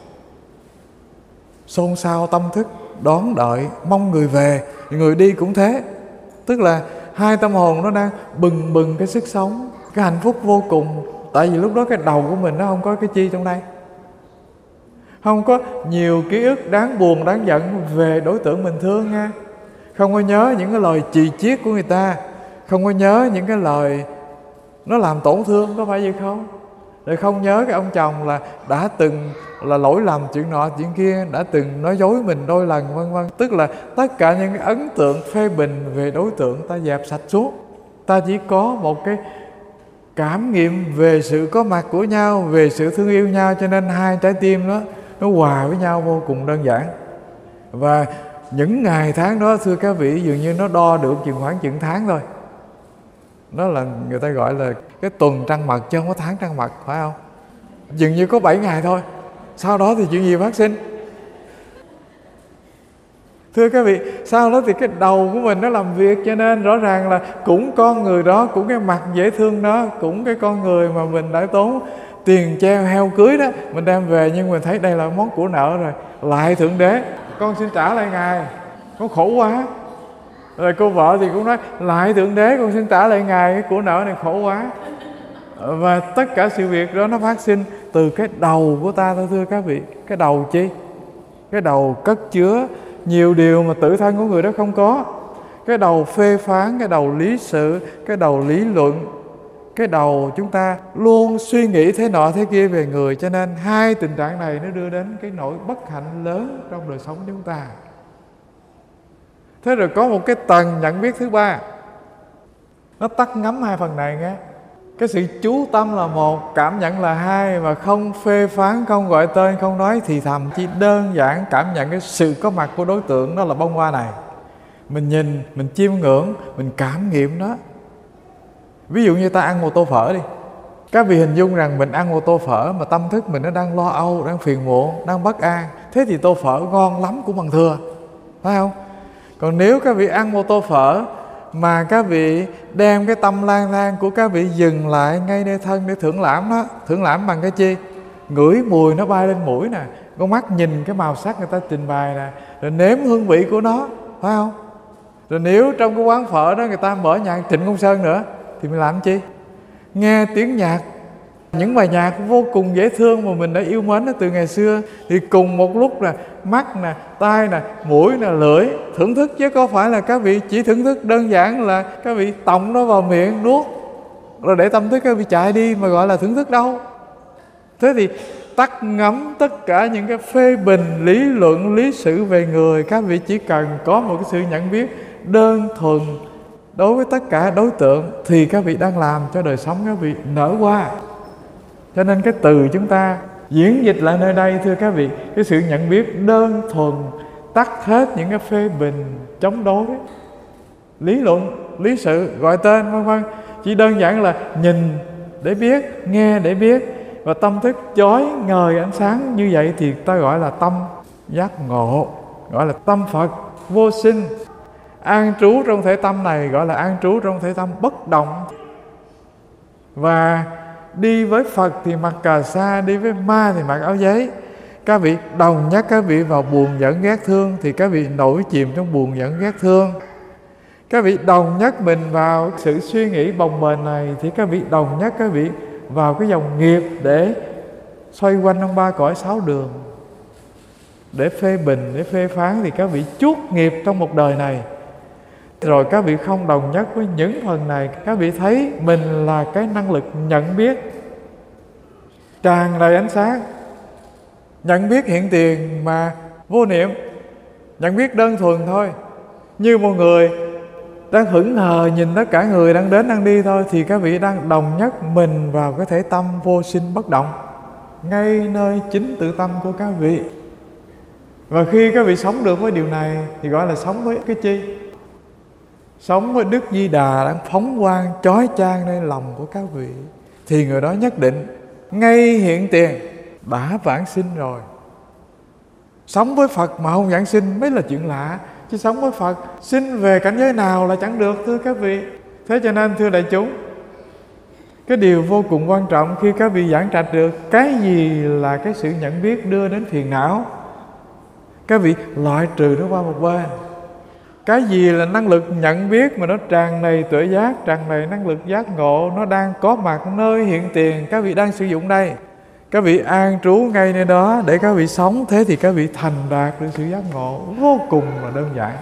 Xôn xao tâm thức, đón đợi, mong người về, người đi cũng thế. Tức là hai tâm hồn nó đang bừng bừng cái sức sống, cái hạnh phúc vô cùng. Tại vì lúc đó cái đầu của mình nó không có cái chi trong đây, không có nhiều ký ức đáng buồn, đáng giận về đối tượng mình thương nha. Không có nhớ những cái lời chì chiết của người ta, không có nhớ những cái lời nó làm tổn thương, có phải vậy không? Rồi không nhớ cái ông chồng là đã từng là lỗi lầm chuyện nọ chuyện kia, đã từng nói dối mình đôi lần, vân vân. Tức là tất cả những cái ấn tượng phê bình về đối tượng ta dẹp sạch xuống. Ta chỉ có một cái cảm nghiệm về sự có mặt của nhau, về sự thương yêu nhau, cho nên hai trái tim đó nó hòa với nhau vô cùng đơn giản. Và những ngày tháng đó thưa các vị, dường như nó đo được chừng khoảng chừng tháng thôi. Đó là người ta gọi là cái tuần trăng mật chứ không có tháng trăng mật, phải không? Dường như có bảy ngày thôi. Sau đó thì chuyện gì phát sinh? Thưa các vị, sau đó thì cái đầu của mình nó làm việc, cho nên rõ ràng là cũng con người đó, cũng cái mặt dễ thương đó, cũng cái con người mà mình đã tốn tiền treo heo cưới đó, mình đem về nhưng mình thấy đây là món của nợ rồi. Lại Thượng Đế, con xin trả lại Ngài, con khổ quá. Rồi cô vợ thì cũng nói lại Thượng Đế, con xin trả lại Ngài, cái của nợ này khổ quá. Và tất cả sự việc đó nó phát sinh từ cái đầu của ta thôi thưa các vị. Cái đầu chi? Cái đầu cất chứa nhiều điều mà tự thân của người đó không có. Cái đầu phê phán, cái đầu lý sự, cái đầu lý luận, cái đầu chúng ta luôn suy nghĩ thế nọ thế kia về người. Cho nên hai tình trạng này nó đưa đến cái nỗi bất hạnh lớn trong đời sống chúng ta. Thế rồi có một cái tầng nhận biết thứ ba, nó tắt ngấm hai phần này nghe. Cái sự chú tâm là một, cảm nhận là hai, mà không phê phán, không gọi tên, không nói thì thầm, chỉ đơn giản cảm nhận cái sự có mặt của đối tượng, đó là bông hoa này. Mình nhìn, mình chiêm ngưỡng, mình cảm nghiệm nó. Ví dụ như ta ăn một tô phở đi, các vị hình dung rằng mình ăn một tô phở mà tâm thức mình nó đang lo âu, đang phiền muộn, đang bất an. Thế thì tô phở ngon lắm cũng bằng thừa, phải không? Còn nếu các vị ăn một tô phở mà các vị đem cái tâm lang thang của các vị dừng lại ngay nơi thân để thưởng lãm nó. Thưởng lãm bằng cái chi? Ngửi mùi nó bay lên mũi nè, con mắt nhìn cái màu sắc người ta trình bày nè, rồi nếm hương vị của nó, phải không? Rồi nếu trong cái quán phở đó người ta mở nhạc Trịnh Công Sơn nữa thì mình làm chi? Nghe tiếng nhạc, những bài nhạc vô cùng dễ thương mà mình đã yêu mến nó từ ngày xưa, thì cùng một lúc là mắt nè, tai nè, mũi nè, lưỡi thưởng thức, chứ có phải là các vị chỉ thưởng thức đơn giản là các vị tọng nó vào miệng nuốt rồi để tâm thức các vị chạy đi mà gọi là thưởng thức đâu. Thế thì tắt ngấm tất cả những cái phê bình, lý luận, lý sự về người, các vị chỉ cần có một cái sự nhận biết đơn thuần đối với tất cả đối tượng thì các vị đang làm cho đời sống các vị nở hoa. Cho nên cái từ chúng ta diễn dịch lại nơi đây thưa các vị, cái sự nhận biết đơn thuần, tắt hết những cái phê bình, chống đối, lý luận, lý sự, gọi tên vân vân. Chỉ đơn giản là nhìn để biết, nghe để biết, và tâm thức chói ngời ánh sáng như vậy thì ta gọi là tâm giác ngộ, gọi là tâm Phật vô sinh. An trú trong thể tâm này gọi là an trú trong thể tâm bất động. Và đi với Phật thì mặc cà sa, đi với ma thì mặc áo giấy. Các vị đồng nhắc các vị vào buồn giận ghét thương thì các vị nổi chìm trong buồn giận ghét thương. Các vị đồng nhắc mình vào sự suy nghĩ bồng bềnh này thì các vị đồng nhắc các vị vào cái dòng nghiệp để xoay quanh trong ba cõi sáu đường, để phê bình, để phê phán thì các vị chuốc nghiệp trong một đời này. Rồi các vị không đồng nhất với những phần này, các vị thấy mình là cái năng lực nhận biết tràn đầy ánh sáng, nhận biết hiện tiền mà vô niệm, nhận biết đơn thuần thôi. Như một người đang hững hờ nhìn tất cả người đang đến đang đi thôi, thì các vị đang đồng nhất mình vào cái thể tâm vô sinh bất động, ngay nơi chính tự tâm của các vị. Và khi các vị sống được với điều này thì gọi là sống với cái chi? Sống với Đức Di Đà đang phóng quang chói chang nơi lòng của các vị, thì người đó nhất định ngay hiện tiền đã vãng sinh rồi. Sống với Phật mà không vãng sinh mới là chuyện lạ, chứ sống với Phật sinh về cảnh giới nào là chẳng được, thưa các vị. Thế cho nên thưa đại chúng, cái điều vô cùng quan trọng khi các vị giảng trạch được cái gì là cái sự nhận biết đưa đến phiền não, các vị loại trừ nó qua một bên. Cái gì là năng lực nhận biết mà nó tràn đầy tuệ giác, tràn đầy năng lực giác ngộ, nó đang có mặt nơi hiện tiền, các vị đang sử dụng đây. Các vị an trú ngay nơi đó để các vị sống, thế thì các vị thành đạt được sự giác ngộ vô cùng là đơn giản.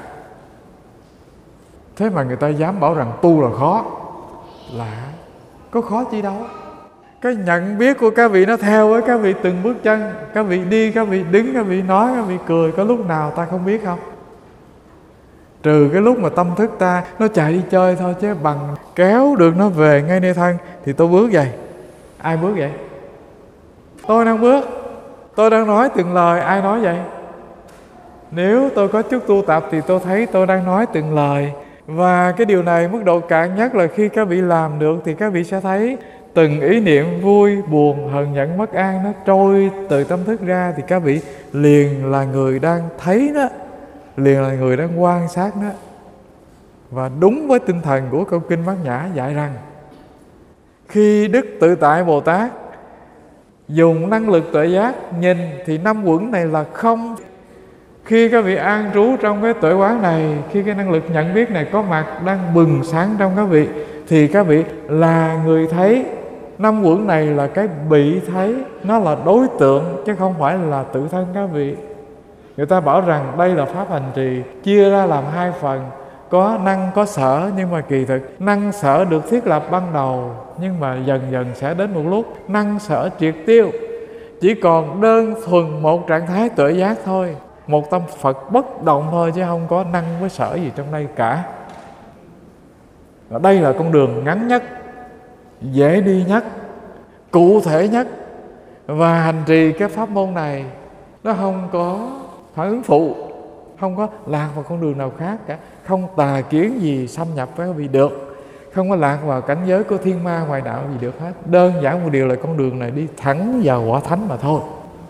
Thế mà người ta dám bảo rằng tu là khó. Lạ, có khó chi đâu. Cái nhận biết của các vị nó theo với các vị từng bước chân. Các vị đi, các vị đứng, các vị nói, các vị cười, có lúc nào ta không biết không? Trừ cái lúc mà tâm thức ta nó chạy đi chơi thôi, chứ bằng kéo được nó về ngay nơi thân thì tôi bước vậy. Ai bước vậy? Tôi đang bước. Tôi đang nói từng lời. Ai nói vậy? Nếu tôi có chút tu tập thì tôi thấy tôi đang nói từng lời. Và cái điều này mức độ cạn nhất là khi các vị làm được thì các vị sẽ thấy từng ý niệm vui, buồn, hờn giận, bất an nó trôi từ tâm thức ra, thì các vị liền là người đang thấy nó, liền là người đang quan sát nó. Và đúng với tinh thần của câu kinh Bát Nhã dạy rằng khi Đức Tự Tại Bồ Tát dùng năng lực tuệ giác nhìn thì năm uẩn này là không. Khi các vị an trú trong cái tuệ quán này, khi cái năng lực nhận biết này có mặt đang bừng sáng trong các vị, thì các vị là người thấy. Năm uẩn này là cái bị thấy, nó là đối tượng chứ không phải là tự thân các vị. Người ta bảo rằng đây là pháp hành trì chia ra làm hai phần, có năng có sở, nhưng mà kỳ thực năng sở được thiết lập ban đầu, nhưng mà dần dần sẽ đến một lúc năng sở triệt tiêu, chỉ còn đơn thuần một trạng thái tuệ giác thôi, một tâm Phật bất động thôi, chứ không có năng với sở gì trong đây cả. Và đây là con đường ngắn nhất, dễ đi nhất, cụ thể nhất. Và hành trì cái pháp môn này nó không có phản ứng phụ, không có lạc vào con đường nào khác cả, không tà kiến gì xâm nhập với các vị được, không có lạc vào cảnh giới của thiên ma ngoại đạo gì được hết. Đơn giản một điều là con đường này đi thẳng vào quả thánh mà thôi.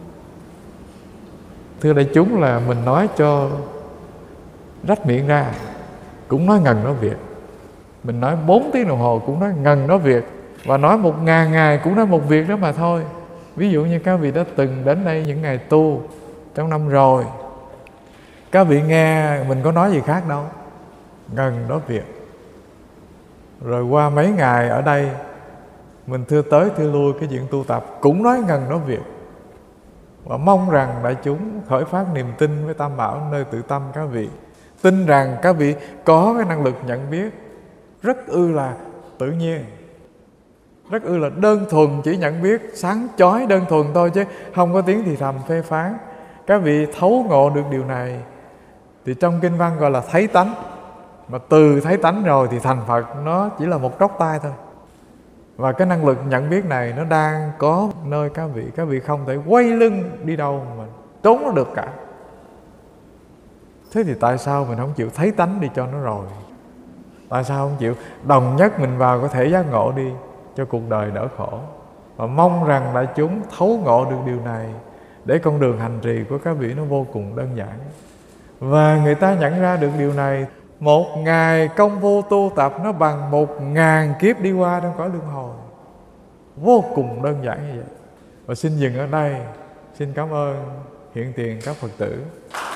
Thưa đại chúng, là mình nói cho rách miệng ra cũng nói ngần nói việc, mình nói bốn tiếng đồng hồ cũng nói ngần nói việc, và nói một ngàn ngày cũng nói một việc đó mà thôi. Ví dụ như các vị đã từng đến đây những ngày tu trong năm rồi, các vị nghe mình có nói gì khác đâu, ngần nói việc. Rồi qua mấy ngày ở đây mình thưa tới thưa lui cái chuyện tu tập cũng nói ngần nói việc. Và mong rằng đại chúng khởi phát niềm tin với Tam Bảo nơi tự tâm các vị, tin rằng các vị có cái năng lực nhận biết rất ư là tự nhiên, rất ư là đơn thuần, chỉ nhận biết sáng chói đơn thuần thôi, chứ không có tiếng thì thầm phê phán. Các vị thấu ngộ được điều này thì trong kinh văn gọi là thấy tánh. Mà từ thấy tánh rồi thì thành Phật nó chỉ là một tróc tay thôi. Và cái năng lực nhận biết này nó đang có nơi các vị. Các vị không thể quay lưng đi đâu mà trốn nó được cả. Thế thì tại sao mình không chịu thấy tánh đi cho nó rồi? Tại sao không chịu đồng nhất mình vào có thể giác ngộ đi cho cuộc đời đỡ khổ? Và mong rằng đại chúng thấu ngộ được điều này, để con đường hành trì của các vị nó vô cùng đơn giản. Và người ta nhận ra được điều này, một ngày công phu tu tập nó bằng một ngàn kiếp đi qua trong cõi luân hồi. Vô cùng đơn giản như vậy. Và xin dừng ở đây xin cảm ơn hiện tiền các Phật tử.